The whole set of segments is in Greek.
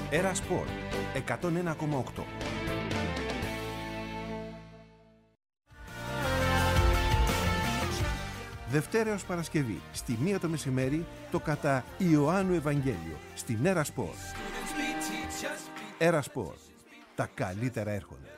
Era Sport 101,8. Δευτέρα έως Παρασκευή, στη 1 το μεσημέρι, το κατά Ιωάννου Ευαγγέλιο, στην Era Sport. Era Sport. Τα καλύτερα έρχονται.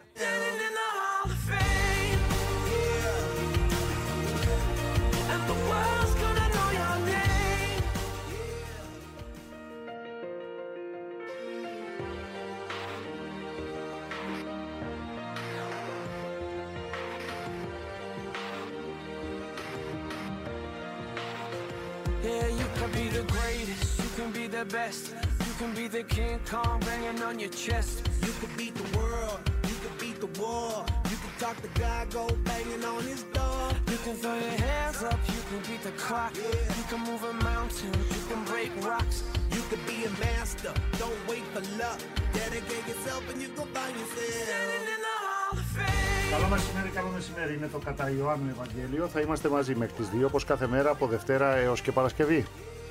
Best. You can be the King Kong banging on your chest. You can beat the world, you can beat the war. You can talk to God, go banging on his door. You can throw your hands up, you can beat the clock. Yeah. You can move a mountain, you can break rocks. You can be a master, don't wait for luck. Dedicate yourself and you go find yourself. Standing in the Hall of Fame. Καλό μεσημέρι, είναι το κατά Ιωάννου Ευαγγέλιο. Θα είμαστε μαζί μέχρι τις 2, όπως κάθε μέρα από Δευτέρα έως και Παρασκευή.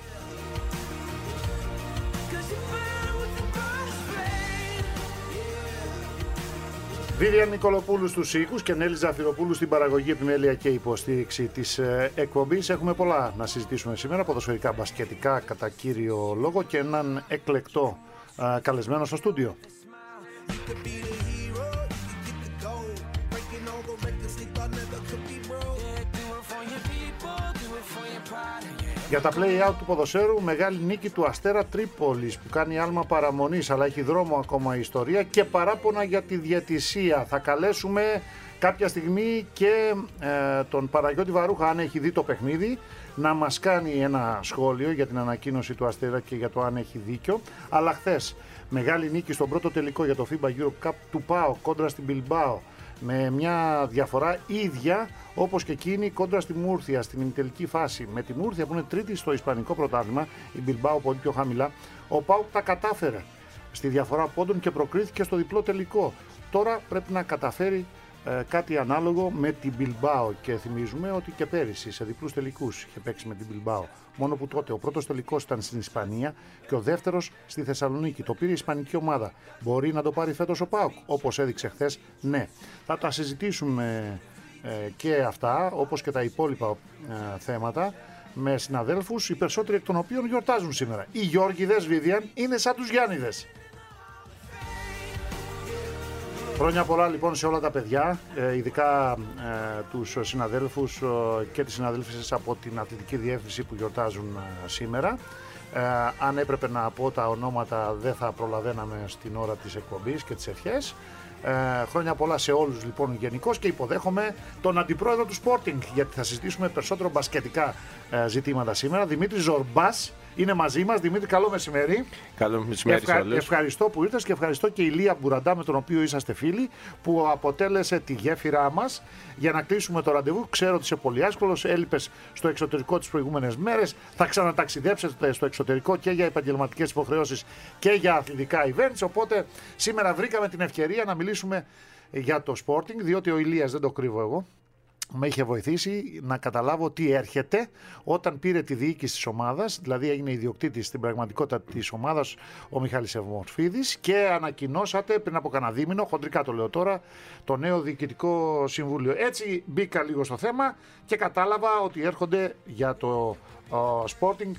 Βίβιαν Νικολοπούλου στους ήχους και Νέλη Ζαφυροπούλου στην παραγωγή, επιμέλεια και υποστήριξη της εκπομπής. Έχουμε πολλά να συζητήσουμε σήμερα, ποδοσφαιρικά, μπασκετικά κατά κύριο λόγο και έναν εκλεκτό καλεσμένο στο στούντιο. Για τα play-out του ποδοσφαίρου, μεγάλη νίκη του Αστέρα Τρίπολης που κάνει άλμα παραμονής, αλλά έχει δρόμο ακόμα η ιστορία και παράπονα για τη διαιτησία. Θα καλέσουμε κάποια στιγμή και τον Παναγιώτη Βαρούχα, αν έχει δει το παιχνίδι, να μας κάνει ένα σχόλιο για την ανακοίνωση του Αστέρα και για το αν έχει δίκιο. Αλλά χθες, μεγάλη νίκη στον πρώτο τελικό για το FIBA Europe Cup του ΠΑΟ κόντρα στην Bilbao, με μια διαφορά ίδια όπως και εκείνη κόντρα στη Μούρθια στην ημιτελική φάση. Με τη Μούρθια που είναι τρίτη στο ισπανικό πρωτάθλημα, η Bilbao πολύ πιο χαμηλά, ο ΠΑΟΚ τα κατάφερε στη διαφορά πόντων και προκρίθηκε στο διπλό τελικό. Τώρα πρέπει να καταφέρει κάτι ανάλογο με την Bilbao και θυμίζουμε ότι και πέρυσι σε διπλούς τελικούς είχε παίξει με την Bilbao. Μόνο που τότε ο πρώτος τελικός ήταν στην Ισπανία και ο δεύτερος στη Θεσσαλονίκη. Το πήρε η ισπανική ομάδα. Μπορεί να το πάρει φέτος ο ΠΑΟΚ, όπως έδειξε χθες? Ναι. Θα τα συζητήσουμε και αυτά, όπως και τα υπόλοιπα θέματα, με συναδέλφους, οι περισσότεροι εκ των οποίων γιορτάζουν σήμερα. Οι Γιώργηδες, Βίβιαν, είναι σαν τους Γιάννηδες. Χρόνια πολλά λοιπόν σε όλα τα παιδιά, ειδικά τους συναδέλφους και τις συναδέλφισες από την Αθλητική Διεύθυνση που γιορτάζουν σήμερα. Αν έπρεπε να πω τα ονόματα δεν θα προλαβαίναμε στην ώρα της εκπομπής και τις ευχές. Χρόνια πολλά σε όλους λοιπόν γενικώς και υποδέχομαι τον αντιπρόεδρο του Sporting, γιατί θα συζητήσουμε περισσότερο μπασκετικά ζητήματα σήμερα. Δημήτρης Ζορμπάς είναι μαζί μας. Δημήτρη, καλό μεσημέρι. Καλό μεσημέρι σε όλους. Ευχαριστώ που ήρθες και ευχαριστώ και η Λία Μπουραντά, με τον οποίο είσαστε φίλοι, που αποτέλεσε τη γέφυρά μας για να κλείσουμε το ραντεβού. Ξέρω ότι είσαι πολύ άσχολος, έλειπες στο εξωτερικό τις προηγούμενες μέρες. Θα ξαναταξιδέψετε στο εξωτερικό και για επαγγελματικές υποχρεώσεις και για αθλητικά events. Οπότε σήμερα βρήκαμε την ευκαιρία να μιλήσουμε για το Sporting, διότι ο Ηλίας, δεν το κρύβω εγώ, με είχε βοηθήσει να καταλάβω τι έρχεται όταν πήρε τη διοίκηση της ομάδας, δηλαδή έγινε ιδιοκτήτης στην πραγματικότητα της ομάδας ο Μιχάλης Ευμορφίδης, και ανακοινώσατε πριν από κανένα δίμηνο, χοντρικά το λέω τώρα, το νέο διοικητικό συμβούλιο. Έτσι μπήκα λίγο στο θέμα και κατάλαβα ότι έρχονται για το Sporting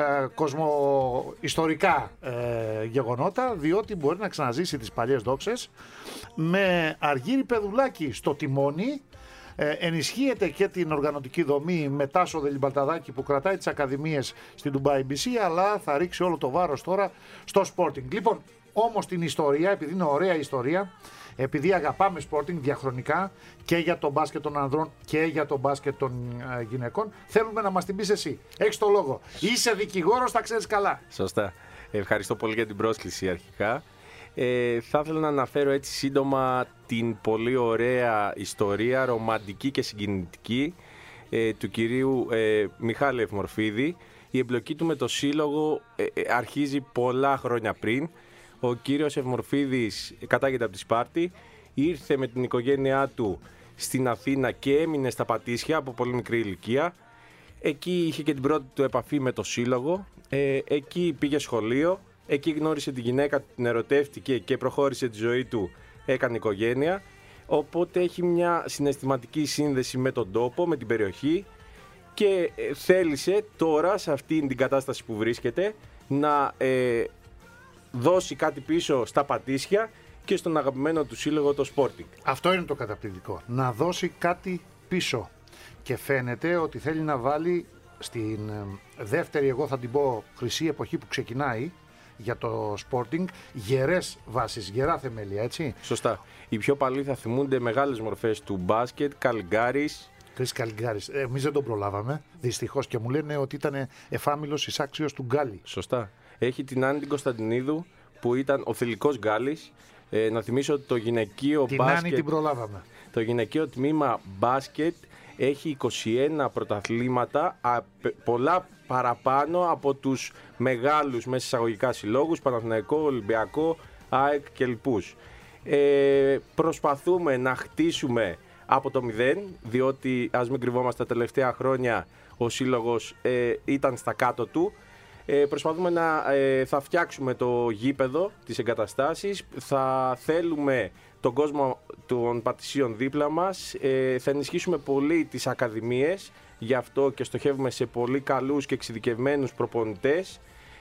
κοσμοϊστορικά γεγονότα, διότι μπορεί να ξαναζήσει τις παλιές δόξες με Αργύρη Πεδουλάκη στο τιμόνι. Ενισχύεται και την οργανωτική δομή με Τάσο Δελιμπαλταδάκη που κρατάει τις ακαδημίες στην Dubai BC, αλλά θα ρίξει όλο το βάρος τώρα στο Sporting. Λοιπόν, όμως την ιστορία, επειδή είναι ωραία ιστορία, επειδή αγαπάμε Sporting διαχρονικά και για τον μπάσκετ των ανδρών και για τον μπάσκετ των γυναικών, θέλουμε να μας την πεις εσύ. Έχεις το λόγο. Είσαι δικηγόρος, τα ξέρεις καλά. Σωστά. Ευχαριστώ πολύ για την πρόσκληση αρχικά. Θα ήθελα να αναφέρω έτσι σύντομα την πολύ ωραία ιστορία, ρομαντική και συγκινητική, του κυρίου Μιχάλη Ευμορφίδη. Η εμπλοκή του με το σύλλογο αρχίζει πολλά χρόνια πριν. Ο κύριος Ευμορφίδης κατάγεται από τη Σπάρτη, ήρθε με την οικογένειά του στην Αθήνα και έμεινε στα Πατήσια από πολύ μικρή ηλικία. Εκεί είχε και την πρώτη του επαφή με το σύλλογο, εκεί πήγε σχολείο Εκεί γνώρισε τη γυναίκα, την ερωτεύτηκε και προχώρησε τη ζωή του, έκανε οικογένεια. Οπότε έχει μια συναισθηματική σύνδεση με τον τόπο, με την περιοχή και θέλησε τώρα σε αυτή την κατάσταση που βρίσκεται να δώσει κάτι πίσω στα Πατήσια και στον αγαπημένο του σύλλογο το Sporting. Αυτό είναι το καταπληκτικό, να δώσει κάτι πίσω και φαίνεται ότι θέλει να βάλει στην δεύτερη, εγώ θα την πω, χρυσή εποχή που ξεκινάει για το Sporting, γερές βάσεις, γερά θεμέλια, έτσι. Σωστά. Οι πιο παλιοί θα θυμούνται μεγάλες μορφές του μπάσκετ, Καλιγκάρης. Κρίς Καλιγκάρης. Εμείς δεν τον προλάβαμε, δυστυχώς, και μου λένε ότι ήταν εφάμιλος εισάξιος του Γκάλι. Σωστά. Έχει την Άννη την Κωνσταντινίδου που ήταν ο θηλυκός Γκάλης. Να θυμίσω ότι το γυναικείο την μπάσκετ. Άννη την προλάβαμε. Το γυναικείο τμήμα μπάσκετ έχει 21 πρωταθλήματα, πολλά παραπάνω από τους μεγάλους μέσα εισαγωγικά συλλόγους, Παναθηναϊκό, Ολυμπιακό, ΑΕΚ και λοιπούς. Προσπαθούμε να χτίσουμε από το μηδέν, διότι ας μην κρυβόμαστε, τα τελευταία χρόνια ο σύλλογος ήταν στα κάτω του. Προσπαθούμε θα φτιάξουμε το γήπεδο, τις εγκαταστάσεις, θα θέλουμε τον κόσμο των Πατησίων δίπλα μας, θα ενισχύσουμε πολύ τις ακαδημίες, γι' αυτό και στοχεύουμε σε πολύ καλούς και εξειδικευμένους προπονητές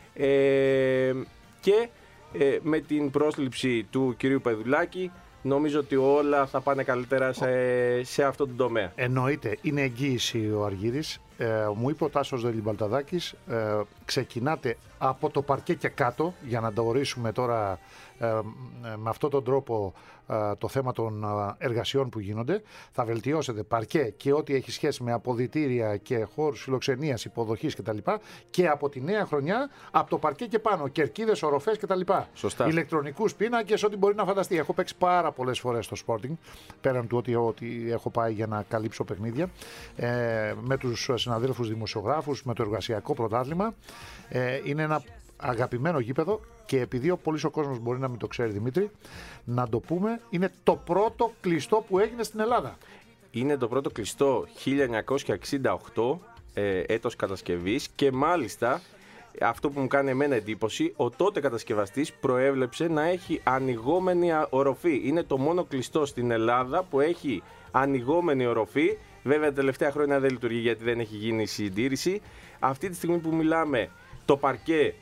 και με την πρόσληψη του κυρίου Πεδουλάκη νομίζω ότι όλα θα πάνε καλύτερα σε αυτό το τομέα. Εννοείται, είναι εγγύηση ο Αργύρης. Μου είπε ο Τάσος Δελιμπαλταδάκης, ξεκινάτε από το παρκέ και κάτω, για να το ορίσουμε τώρα με αυτόν τον τρόπο το θέμα των εργασιών που γίνονται. Θα βελτιώσετε παρκέ και ό,τι έχει σχέση με αποδυτήρια και χώρους φιλοξενίας, υποδοχής κτλ. Και από τη νέα χρονιά, από το παρκέ και πάνω, κερκίδες, οροφές κτλ. Σωστά. Ηλεκτρονικούς πίνακες, ό,τι μπορεί να φανταστεί. Έχω παίξει πάρα πολλές φορές στο Sporting, πέραν του ότι έχω πάει για να καλύψω παιχνίδια, με τους συναδέλφους δημοσιογράφους, με το εργασιακό πρωτάθλημα. Είναι ένα αγαπημένο γήπεδο και επειδή ο πολύς ο κόσμος μπορεί να μην το ξέρει, Δημήτρη, να το πούμε, είναι το πρώτο κλειστό που έγινε στην Ελλάδα. Είναι το πρώτο κλειστό 1968, έτος κατασκευής, και μάλιστα αυτό που μου κάνει εμένα εντύπωση, ο τότε κατασκευαστής προέβλεψε να έχει ανοιγόμενη οροφή. Είναι το μόνο κλειστό στην Ελλάδα που έχει ανοιγόμενη οροφή. Βέβαια τα τελευταία χρόνια δεν λειτουργεί γιατί δεν έχει γίνει συντήρηση. Αυτή τη στιγμή που μιλάμε, το παρκέ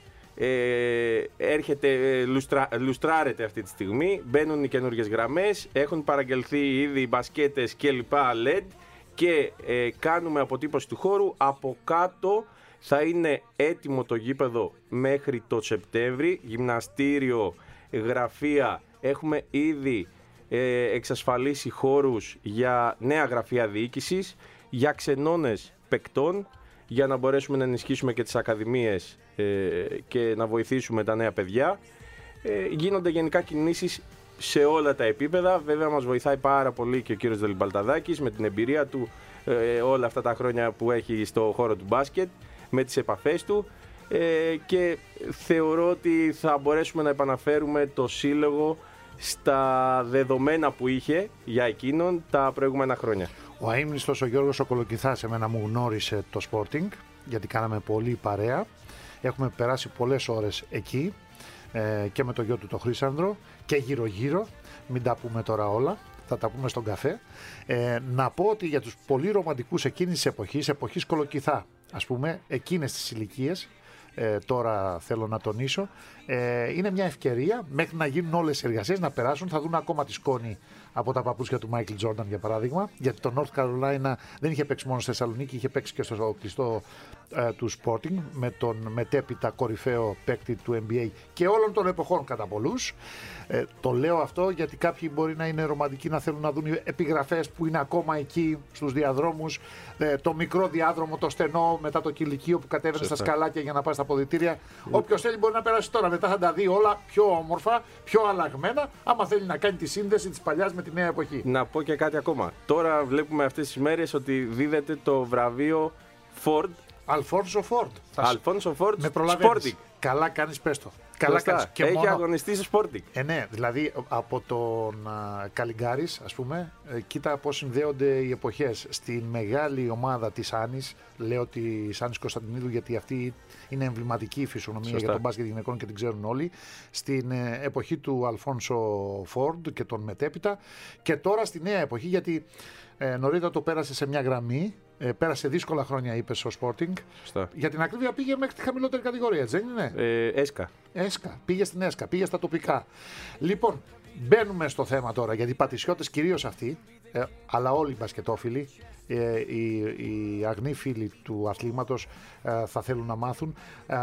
λουστράρεται αυτή τη στιγμή, μπαίνουν οι καινούργιες γραμμές, έχουν παραγγελθεί ήδη μπασκέτες και λοιπά LED και κάνουμε αποτύπωση του χώρου. Από κάτω θα είναι έτοιμο το γήπεδο μέχρι το Σεπτέμβρη, γυμναστήριο, γραφεία, έχουμε ήδη εξασφαλίσει χώρους για νέα γραφεία διοίκησης, για ξενώνες παικτών, για να μπορέσουμε να ενισχύσουμε και τις ακαδημίες και να βοηθήσουμε τα νέα παιδιά. Γίνονται γενικά κινήσεις σε όλα τα επίπεδα. Βέβαια μας βοηθάει πάρα πολύ και ο κύριος Δελιμπαλταδάκης με την εμπειρία του όλα αυτά τα χρόνια που έχει στο χώρο του μπάσκετ, με τις επαφές του, και θεωρώ ότι θα μπορέσουμε να επαναφέρουμε το σύλλογο στα δεδομένα που είχε για εκείνον τα προηγούμενα χρόνια. Ο αείμνηστος ο Γιώργος ο Κολοκυθάς εμένα μου γνώρισε το Sporting, γιατί κάναμε πολύ παρέα. Έχουμε περάσει πολλές ώρες εκεί και με το γιο του το Χρύσανδρο και γύρω-γύρω. Μην τα πούμε τώρα όλα, θα τα πούμε στον καφέ. Να πω ότι για τους πολύ ρομαντικούς εκείνης της εποχής Κολοκυθά, ας πούμε, εκείνες τις ηλικίες, τώρα θέλω να τονίσω, είναι μια ευκαιρία μέχρι να γίνουν όλες οι εργασίες, να περάσουν. Θα δουν ακόμα τη σκόνη από τα παπούτσια του Μάικλ Τζόρνταν, για παράδειγμα, γιατί το North Carolina δεν είχε παίξει μόνο στη Θεσσαλονίκη, είχε παίξει και στο κλειστό του Sporting με τον μετέπειτα κορυφαίο παίκτη του NBA και όλων των εποχών κατά πολλούς. Το λέω αυτό γιατί κάποιοι μπορεί να είναι ρομαντικοί, να θέλουν να δουν επιγραφές που είναι ακόμα εκεί στους διαδρόμους, το μικρό διάδρομο, το στενό μετά το κηλικείο που κατέβαινε στα σκαλάκια για να πάει στα αποδυτήρια. Όποιος θέλει μπορεί να περάσει τώρα, μετά θα τα δει όλα πιο όμορφα, πιο αλλαγμένα, άμα θέλει να κάνει τη σύνδεση της παλιάς με τη νέα εποχή. Να πω και κάτι ακόμα. Τώρα βλέπουμε αυτές τις μέρες ότι δίδεται το βραβείο Ford. Αλφόνσο Φόρντ. Αλφόνσο Φόρντ Sporting. Καλά κάνεις, πες το. Καλά κάνεις. Και έχει μόνο... αγωνιστεί στο Sporting. Ναι, δηλαδή από τον Καλιγκάρης, ας πούμε, κοίτα πώς συνδέονται οι εποχές. Στην μεγάλη ομάδα της Άνης, λέω της Άνης Κωνσταντινίδου, γιατί αυτή είναι εμβληματική φυσιογνωμία για τον μπάσκετ γυναικών και την ξέρουν όλοι. Στην εποχή του Αλφόνσο Φόρντ και τον μετέπειτα. Και τώρα στη νέα εποχή, γιατί νωρίτερα το πέρασε σε μια γραμμή. Πέρασε δύσκολα χρόνια, είπε, στο Sporting. Σωστά. Για την ακρίβεια πήγε μέχρι τη χαμηλότερη κατηγορία, έτσι δεν είναι? Έσκα. Πήγε στην Έσκα, πήγε στα τοπικά. Λοιπόν, μπαίνουμε στο θέμα τώρα, γιατί οι πατησιώτες κυρίως αυτοί, αλλά όλοι οι μπασκετόφιλοι, οι αγνοί φίλοι του αθλήματος θα θέλουν να μάθουν.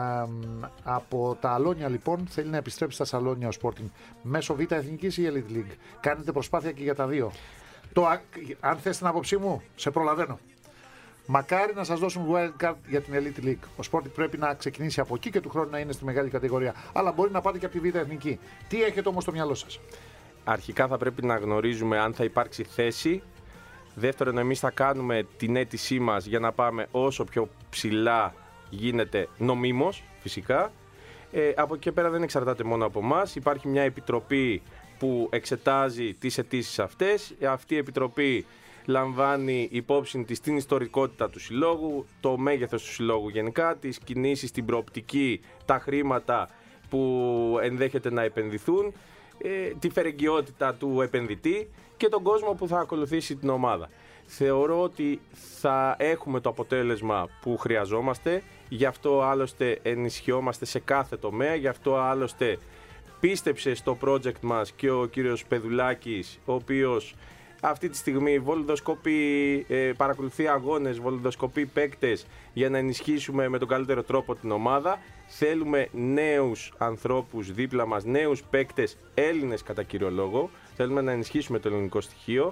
Από τα Αλόνια λοιπόν θέλει να επιστρέψει στα Σαλόνια ο Sporting μέσω Β' Εθνικής ή Elite League. Κάνετε προσπάθεια και για τα δύο. Αν θες την άποψή μου, σε προλαβαίνω. Μακάρι να σας δώσουν wildcard για την Elite League. Ο Sporting πρέπει να ξεκινήσει από εκεί και του χρόνου να είναι στη μεγάλη κατηγορία. Αλλά μπορεί να πάτε και από τη Β' Εθνική. Τι έχετε όμως στο μυαλό σας? Αρχικά θα πρέπει να γνωρίζουμε αν θα υπάρξει θέση. Δεύτερον, εμείς θα κάνουμε την αίτησή μας για να πάμε όσο πιο ψηλά γίνεται νομίμως, φυσικά. Από εκεί και πέρα δεν εξαρτάται μόνο από εμάς. Υπάρχει μια επιτροπή που εξετάζει τις αιτήσεις αυτές. Αυτή η επιτροπή λαμβάνει υπόψη της την ιστορικότητα του συλλόγου, το μέγεθος του συλλόγου γενικά, τις κινήσεις, την προοπτική, τα χρήματα που ενδέχεται να επενδυθούν, τη φερεγγιότητα του επενδυτή και τον κόσμο που θα ακολουθήσει την ομάδα. Θεωρώ ότι θα έχουμε το αποτέλεσμα που χρειαζόμαστε, γι' αυτό άλλωστε ενισχυόμαστε σε κάθε τομέα, γι' αυτό άλλωστε πίστεψε στο project μας και ο κύριος Πεδουλάκης, ο οποίος αυτή τη στιγμή βολιδοσκοπεί, παρακολουθεί αγώνες, βολιδοσκοπεί παίκτες για να ενισχύσουμε με τον καλύτερο τρόπο την ομάδα. Θέλουμε νέους ανθρώπους δίπλα μας, νέους παίκτες, Έλληνες κατά κύριο λόγο. Θέλουμε να ενισχύσουμε το ελληνικό στοιχείο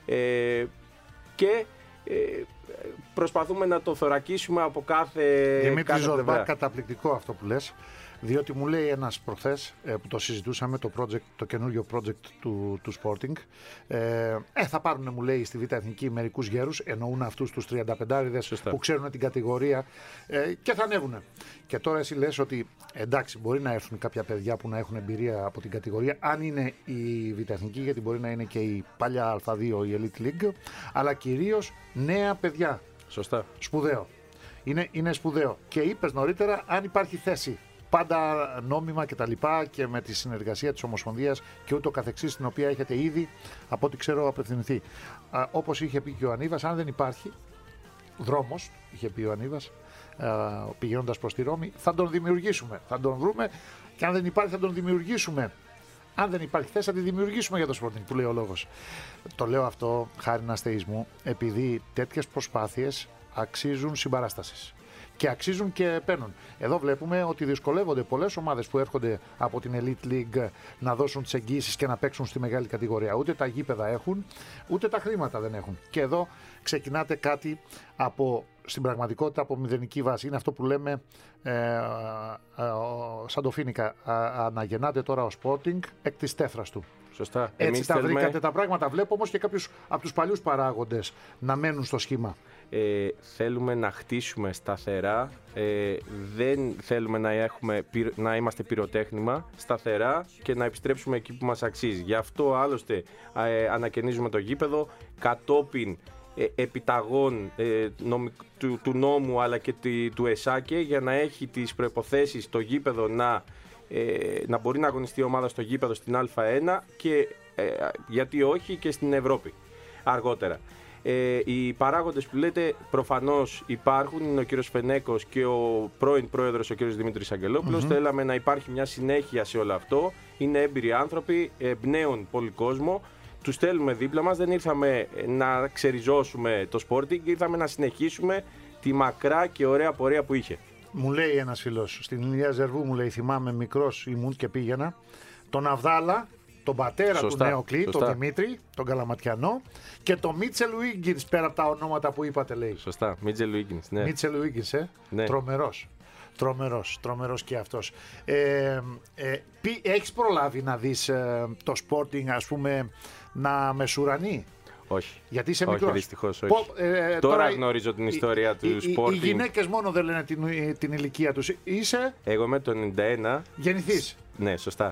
και προσπαθούμε να το θωρακίσουμε από κάθε Δημήτρη Ζορμπά, πλευρά. καταπληκτικό αυτό που λες. Διότι μου λέει ένας προχθές που το συζητούσαμε, το καινούριο project του Sporting, θα πάρουν, μου λέει, στη Β' Εθνική μερικούς γέρους, εννοούν αυτούς τους 35άριδες που ξέρουν την κατηγορία και θα ανέβουν. Και τώρα εσύ λες ότι εντάξει, μπορεί να έρθουν κάποια παιδιά που να έχουν εμπειρία από την κατηγορία, αν είναι η Β' Εθνική, γιατί μπορεί να είναι και η παλιά Α2, η Elite League, αλλά κυρίως νέα παιδιά. Σωστά. Σπουδαίο. Είναι σπουδαίο. Και είπες νωρίτερα, αν υπάρχει θέση. Πάντα νόμιμα και τα λοιπά και με τη συνεργασία της Ομοσπονδίας και ούτω καθεξής, την οποία έχετε ήδη, από ό,τι ξέρω, απευθυνθεί. Όπως είχε πει και ο Ανίβας, αν δεν υπάρχει δρόμος, είχε πει ο Ανίβας, πηγαίνοντας προς τη Ρώμη, θα τον δημιουργήσουμε, θα τον βρούμε και αν δεν υπάρχει θα τον δημιουργήσουμε. Αν δεν υπάρχει θέση θα τη δημιουργήσουμε για το Sporting, που λέει ο λόγος. Το λέω αυτό χάρη αστεϊσμού, επειδή τέτοιες προσπάθειες αξίζουν συμπαράστασης. Και αξίζουν και παίρνουν. Εδώ βλέπουμε ότι δυσκολεύονται πολλές ομάδες που έρχονται από την Elite League να δώσουν τις εγγύησεις και να παίξουν στη μεγάλη κατηγορία. Ούτε τα γήπεδα έχουν, ούτε τα χρήματα δεν έχουν. Και εδώ ξεκινάτε κάτι στην πραγματικότητα από μηδενική βάση. Είναι αυτό που λέμε σαν το Φίνικα. Αναγεννάται τώρα ο Sporting εκ της τέφρας του. Σωστά. Έτσι τα βρήκατε τα πράγματα. Βλέπω όμως και κάποιους από τους παλιούς παράγοντες να μένουν στο σχήμα. Θέλουμε να χτίσουμε σταθερά, δεν θέλουμε να είμαστε πυροτέχνημα, σταθερά και να επιστρέψουμε εκεί που μας αξίζει. Γι' αυτό άλλωστε ανακαινίζουμε το γήπεδο κατόπιν επιταγών του νόμου αλλά και του ΕΣΑΚΕ, για να έχει τις προϋποθέσεις το γήπεδο να μπορεί να αγωνιστεί η ομάδα στο γήπεδο στην Α1 και γιατί όχι και στην Ευρώπη αργότερα. Οι παράγοντες που λέτε προφανώς υπάρχουν, είναι ο κύριος Φενέκος και ο πρώην πρόεδρος ο κύριος Δημήτρης Αγγελόπουλος. Θέλαμε να υπάρχει μια συνέχεια σε όλο αυτό. Είναι έμπειροι άνθρωποι, εμπνέουν πολύ κόσμο. Τους θέλουμε δίπλα μας, δεν ήρθαμε να ξεριζώσουμε το Sporting, ήρθαμε να συνεχίσουμε τη μακρά και ωραία πορεία που είχε. Μου λέει ένας φίλος, στην Ηλία Ζερβού, μου λέει, θυμάμαι μικρός ήμουν και πήγαινα, τον Αβδάλα, τον πατέρα του Νεοκλή, τον Δημήτρη, τον Καλαματιανό, και τον Μίτσελ Ουίγκινς, πέρα από τα ονόματα που είπατε, λέει. Σωστά, Μίτσελ Ουίγκινς, ναι. Μίτσελ Ουίγκινς, ναι. Τρομερός και αυτός. Έχεις προλάβει να δεις το Sporting, ας πούμε, να μεσουρανεί? Όχι. Γιατί είσαι όχι, μικρός. Δυστυχώς όχι. Τώρα γνωρίζω την ιστορία του Sporting. Οι γυναίκες μόνο δεν λένε την ηλικία τους. Είσαι. Εγώ είμαι το 91. Γεννηθείς. Ναι, σωστά.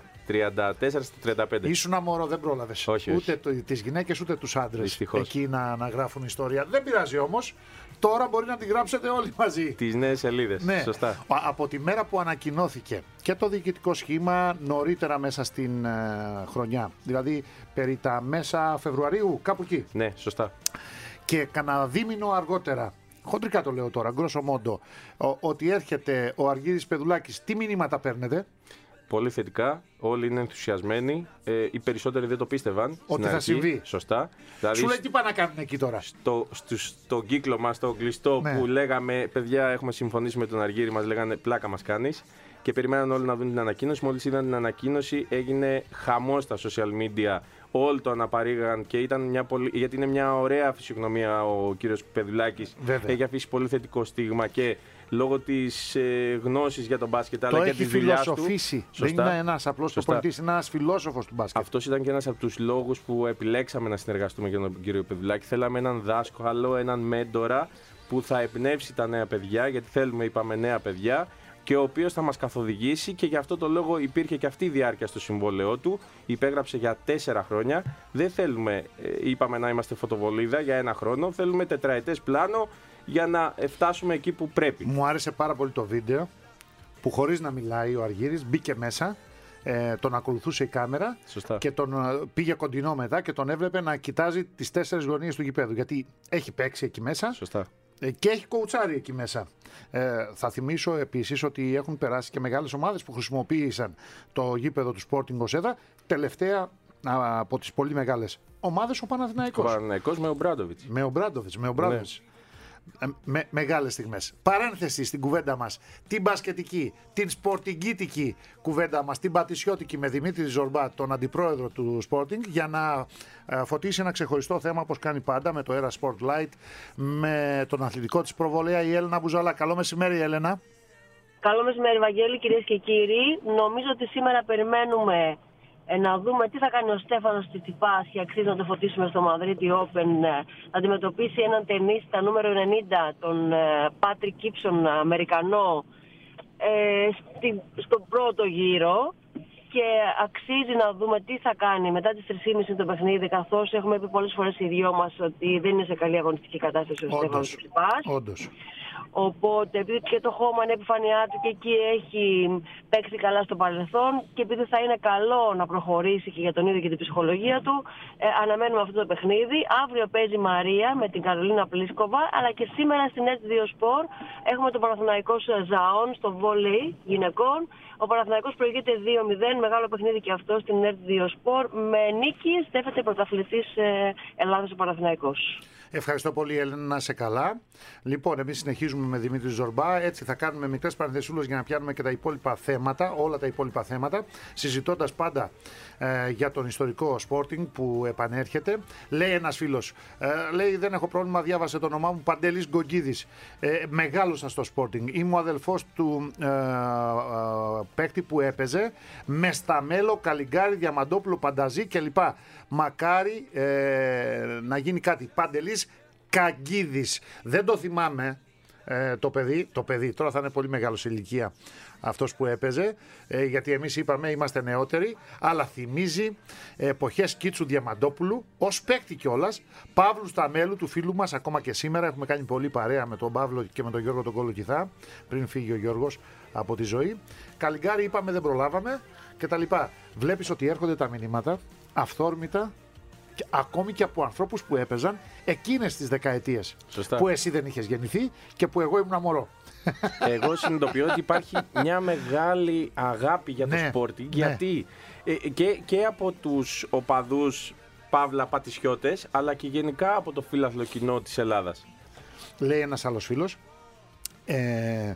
34 στα 35. Ήσουν αμόρο, δεν πρόλαβες. Όχι, ούτε τις γυναίκες ούτε τους άντρες. Δυστυχώς. Εκεί να γράφουν ιστορία. Δεν πειράζει όμως. Τώρα μπορεί να τη γράψετε όλοι μαζί. Τις νέες σελίδες. Ναι. Σωστά. Από τη μέρα που ανακοινώθηκε και το διοικητικό σχήμα νωρίτερα μέσα στην χρονιά, δηλαδή περί τα μέσα Φεβρουαρίου, κάπου εκεί. Ναι, σωστά. Και κανένα δίμηνο αργότερα, χοντρικά το λέω τώρα, γκρόσο μόντο, ότι έρχεται ο Αργύρης Πεδουλάκης, τι μηνύματα παίρνετε? Πολύ θετικά. Όλοι είναι ενθουσιασμένοι. Οι περισσότεροι δεν το πίστευαν. Ότι θα συμβεί. Σωστά. Δηλαδή, Σου λέει τι πάνε να κάνουν εκεί τώρα. στον κύκλο μας, στο κλειστό, Ναι. που λέγαμε, παιδιά, έχουμε συμφωνήσει με τον Αργύρη, μας λέγανε πλάκα μας κάνεις. Και περιμέναν όλοι να δουν την ανακοίνωση. Μόλις είδαν την ανακοίνωση, έγινε χαμός στα social media. Όλοι το αναπαρήγαν και ήταν γιατί είναι μια ωραία φυσιογνωμία ο κύριος Πεδουλάκης. Βέβαια. Έχει αφήσει πολύ θετικό στίγμα και λόγω της γνώσης για τον μπάσκετ, Το αλλά και έχει της δουλειάς του. φιλοσοφήσει. Σωστά. Δεν είναι ένας απλός προπονητής, είναι ένας φιλόσοφος του μπάσκετ. Αυτός ήταν και ένας από τους λόγους που επιλέξαμε να συνεργαστούμε με τον κύριο Πεδουλάκη. Θέλαμε έναν δάσκαλο, έναν μέντορα που θα εμπνεύσει τα νέα παιδιά, γιατί θέλουμε, είπαμε, νέα παιδιά, και ο οποίος θα μας καθοδηγήσει, και γι' αυτό το λόγο υπήρχε και αυτή η διάρκεια στο συμβόλαιό του. Υπέγραψε για 4 χρόνια. Δεν θέλουμε, είπαμε, να είμαστε φωτοβολίδα για 1 χρόνο. Θέλουμε τετραετές πλάνο για να φτάσουμε εκεί που πρέπει. Μου άρεσε πάρα πολύ το βίντεο που χωρίς να μιλάει ο Αργύρης μπήκε μέσα, τον ακολουθούσε η κάμερα. Σωστά. Και τον πήγε κοντινό μετά και τον έβλεπε να κοιτάζει τις 4 γωνίες του γηπέδου. Γιατί έχει παίξει εκεί μέσα. Σωστά. Και έχει κοουτσάρει εκεί μέσα. Θα θυμίσω επίσης ότι έχουν περάσει και μεγάλες ομάδες που χρησιμοποίησαν το γήπεδο του Sporting ως έδρα. Τελευταία από τις πολύ μεγάλες ομάδες ο Παναθηναϊκός. Ο Παναθηναϊκός με ο Μπράντοβιτς. Με ο Μπράντοβιτς. Μεγάλες στιγμές. Παρένθεση στην κουβέντα μας. Την μπασκετική, την σπορτιγκίτικη κουβέντα μας, την πατησιώτικη με Δημήτρη Ζορμπά, τον αντιπρόεδρο του Sporting, για να φωτίσει ένα ξεχωριστό θέμα, όπως κάνει πάντα, με το Era Sport Light, με τον αθλητικό της προβολέα, η Έλενα Μπουζαλά. Καλό μεσημέρι, Έλενα. Καλό μεσημέρι, Βαγγέλη, κυρίες και κύριοι. Νομίζω ότι σήμερα περιμένουμε να δούμε τι θα κάνει ο Στέφανος Τσιτσιπάς, και αξίζει να το φωτίσουμε στο Madrid Open, να αντιμετωπίσει έναν τενίστα νούμερο 90, τον Πάτρικ Κίψον, Αμερικανό, στον πρώτο γύρο. Και αξίζει να δούμε τι θα κάνει μετά τις 3.30 το παιχνίδι, καθώς έχουμε πει πολλές φορές οι δυο μας ότι δεν είναι σε καλή αγωνιστική κατάσταση ο Στέφανος Τσιτσιπάς. Όντως. Οπότε, επειδή και το χώμα είναι επιφανειά του και εκεί έχει παίξει καλά στο παρελθόν, και επειδή θα είναι καλό να προχωρήσει και για τον ίδιο και την ψυχολογία του, αναμένουμε αυτό το παιχνίδι. Αύριο παίζει η Μαρία με την Καρολίνα Πλίσκοβα, αλλά και σήμερα στην Net 2 Sport έχουμε τον Παναθηναϊκό Ζαόν στο βόλεϊ γυναικών. Ο Παναθηναϊκός προηγείται 2-0, μεγάλο παιχνίδι και αυτό στην Net 2 Sport. Με νίκη στέφεται πρωταθλητής Ελλάδας ο Παναθηναϊκός. Ευχαριστώ πολύ, Έλενα, να είσαι καλά. Λοιπόν, εμείς συνεχίζουμε με Δημήτρη Ζορμπά. Έτσι θα κάνουμε μικρές παρενθεσούλες για να πιάνουμε και τα υπόλοιπα θέματα, όλα τα υπόλοιπα θέματα, συζητώντας πάντα για τον ιστορικό Sporting που επανέρχεται. Λέει ένας φίλος, λέει, δεν έχω πρόβλημα, διάβασε το όνομά μου, Παντελής Γκογκίδης. Μεγάλωσα στο Sporting. Είμαι ο αδελφός του παίκτη που έπαιζε με Σταμέλο, Καλιγκάρη, Διαμαντόπουλο, Πανταζή κλπ. Μακάρι να γίνει κάτι. Παντελής Καγκίδης. Δεν το θυμάμαι το παιδί. Τώρα θα είναι πολύ μεγάλο σε ηλικία αυτός που έπαιζε, γιατί εμείς είπαμε είμαστε νεότεροι, αλλά θυμίζει εποχές Κίτσου Διαμαντόπουλου ως παίκτη κιόλας, Παύλου Σταμέλου, του φίλου μας, ακόμα και σήμερα έχουμε κάνει πολύ παρέα με τον Παύλο και με τον Γιώργο τον Κολοκυθά, πριν φύγει ο Γιώργος από τη ζωή. Καλιγκάρη είπαμε δεν προλάβαμε κτλ. Βλέπεις ότι έρχονται τα μηνύματα αυθόρμητα, ακόμη και από ανθρώπους που έπαιζαν εκείνες τις δεκαετίες. Σωστά. Που εσύ δεν είχες γεννηθεί και που εγώ ήμουν μωρό. Εγώ συνειδητοποιώ ότι υπάρχει μια μεγάλη αγάπη για το Sporting, γιατί και από τους οπαδούς παύλα πατησιώτες, αλλά και γενικά από το φίλαθλο κοινό της Ελλάδας. Λέει ένας άλλος φίλος,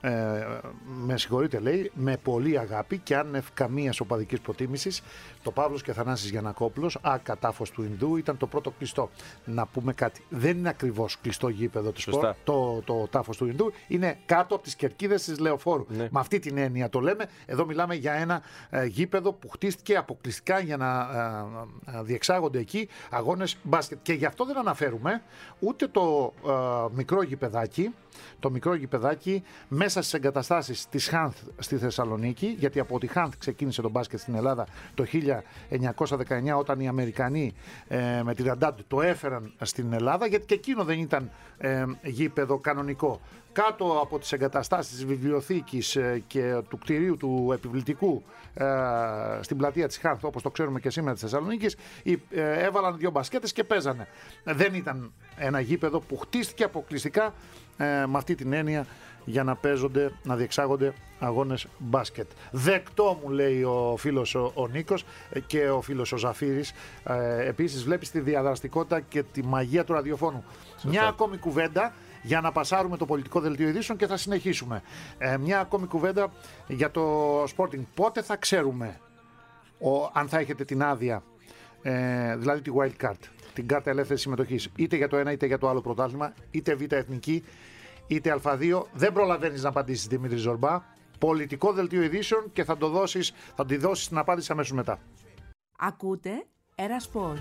με συγχωρείτε λέει, με πολύ αγάπη και άνευ καμίας οπαδικής προτίμησης, το Παύλος και Θανάσης Γιαννακόπουλος, ακατάφος του Ινδού, ήταν το πρώτο κλειστό. Να πούμε κάτι, δεν είναι ακριβώς κλειστό γήπεδο του σπορ, το τάφος του Ινδού, είναι κάτω από τις κερκίδες της Λεωφόρου. Ναι. Με αυτή την έννοια το λέμε. Εδώ μιλάμε για ένα γήπεδο που χτίστηκε αποκλειστικά για να διεξάγονται εκεί αγώνες μπάσκετ. Και γι' αυτό δεν αναφέρουμε ούτε το μικρό γηπεδάκι, μέσα στις εγκαταστάσεις της Χάνθ στη Θεσσαλονίκη, γιατί από τη Χάνθ ξεκίνησε το μπάσκετ στην Ελλάδα το 1919, όταν οι Αμερικανοί με τη Ραντάντ το έφεραν στην Ελλάδα, γιατί και εκείνο δεν ήταν γήπεδο κανονικό. Κάτω από τις εγκαταστάσεις της βιβλιοθήκης και του κτηρίου του επιβλητικού στην πλατεία της Χάνθ, όπως το ξέρουμε και σήμερα της Θεσσαλονίκης, έβαλαν 2 μπασκέτες και παίζανε. Δεν ήταν ένα γήπεδο που χτίστηκε αποκλειστικά με αυτή την έννοια για να παίζονται, να διεξάγονται αγώνες μπάσκετ. Δεκτό, μου λέει ο φίλος ο Νίκος και ο φίλος ο Ζαφύρης. Επίσης βλέπεις τη διαδραστικότητα και τη μαγεία του ραδιοφώνου. Μια ακόμη κουβέντα για να πασάρουμε το πολιτικό δελτίο ειδήσεων και θα συνεχίσουμε. Μια ακόμη κουβέντα για το Sporting. Πότε θα ξέρουμε αν θα έχετε την άδεια, δηλαδή τη wild card, την κάρτα ελεύθερης συμμετοχής, είτε για το ένα είτε για το άλλο πρωτάθλημα, είτε β' εθνική, είτε α2. Δεν προλαβαίνεις να απαντήσεις, Δημήτρη Ζορμπά. Πολιτικό δελτίο ειδήσεων και θα τη δώσεις την απάντηση αμέσως μετά. Ακούτε Ερασπορ.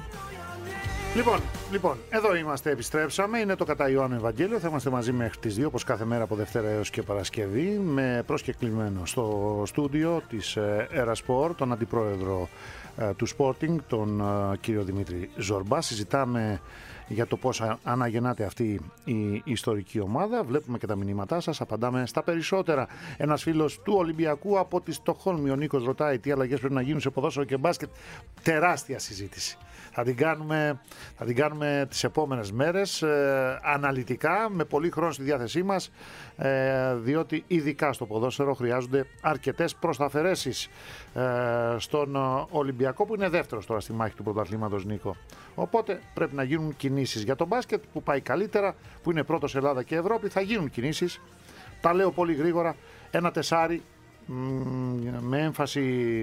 Λοιπόν, εδώ είμαστε, επιστρέψαμε. Είναι το κατά Ιωάννου Ευαγγέλιο. Θα είμαστε μαζί μέχρι τις 2, όπως κάθε μέρα από Δευτέρα έως και Παρασκευή, με προσκεκλημένο στο στούντιο της Ερασπορ, τον αντιπρόεδρο του Sporting, τον κύριο Δημήτρη Ζορμπά. Συζητάμε για το πώς αναγεννάται αυτή η ιστορική ομάδα. Βλέπουμε και τα μηνύματά σας, απαντάμε στα περισσότερα. Ένας φίλος του Ολυμπιακού από τη Στοκχόλμη, ο Νίκος, ρωτάει τι αλλαγές πρέπει να γίνουν σε ποδόσφαιρο και μπάσκετ. Τεράστια συζήτηση. Θα την κάνουμε τις επόμενες μέρες αναλυτικά, με πολύ χρόνο στη διάθεσή μας, διότι ειδικά στο ποδόσφαιρο χρειάζονται αρκετές προσταφαιρέσεις στον Ολυμπιακό, που είναι δεύτερος τώρα στη μάχη του πρωταθλήματος, Νίκο. Οπότε πρέπει να γίνουν κινήσεις. Για το μπάσκετ που πάει καλύτερα, που είναι πρώτος Ελλάδα και Ευρώπη, θα γίνουν κινήσεις. Τα λέω πολύ γρήγορα. Ένα τεσάρι με έμφαση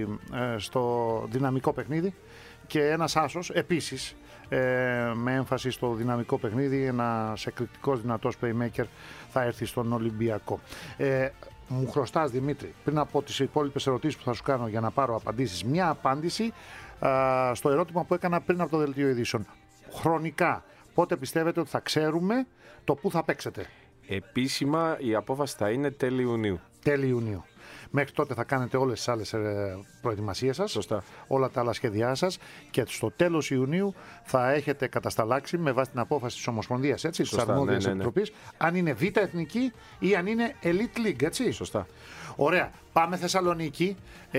στο δυναμικό παιχνίδι και ένας άσος επίσης με έμφαση στο δυναμικό παιχνίδι. Ένας εκρηκτικός δυνατός playmaker θα έρθει στον Ολυμπιακό. Μου χρωστάς, Δημήτρη, πριν από τις υπόλοιπες ερωτήσεις που θα σου κάνω για να πάρω απαντήσεις, μια απάντηση στο ερώτημα που έκανα πριν από το δελτίο ειδήσεων. Χρονικά, πότε πιστεύετε ότι θα ξέρουμε το πού θα παίξετε? Επίσημα η απόφαση θα είναι τέλη Ιουνίου. Τέλη Ιουνίου. Μέχρι τότε θα κάνετε όλες τις άλλες προετοιμασίες σας, σωστά, όλα τα άλλα σχέδιά σας, και στο τέλος Ιουνίου θα έχετε κατασταλάξει με βάση την απόφαση της Ομοσπονδίας, έτσι, της Αρμόδιας Επιτροπής, αν είναι β' εθνική ή αν είναι Elite League, έτσι. Σωστά. Ωραία. Πάμε Θεσσαλονίκη.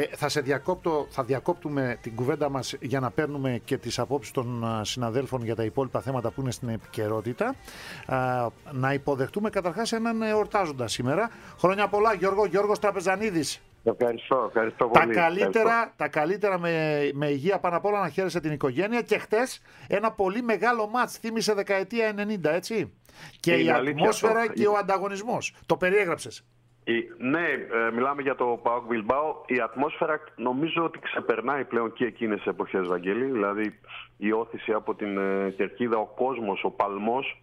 Θα διακόπτουμε την κουβέντα μας για να παίρνουμε και τις απόψεις των συναδέλφων για τα υπόλοιπα θέματα που είναι στην επικαιρότητα. Να υποδεχτούμε καταρχάς έναν εορτάζοντα σήμερα. Χρόνια πολλά, Γιώργος Τραπεζανίδης. Ευχαριστώ πολύ. Τα καλύτερα με υγεία πάνω απ' όλα, να χαίρεσαι την οικογένεια. Και χτες ένα πολύ μεγάλο μάτς, θύμισε δεκαετία 90, έτσι. Και η ατμόσφαιρα και ο ανταγωνισμός. Το περιέγραψες. Ναι, μιλάμε για το ΠΑΟΚ Μπιλμπάο. Η ατμόσφαιρα νομίζω ότι ξεπερνάει πλέον και εκείνες τις εποχές, Βαγγέλη. Δηλαδή η όθηση από την κερκίδα, ο κόσμος, ο παλμός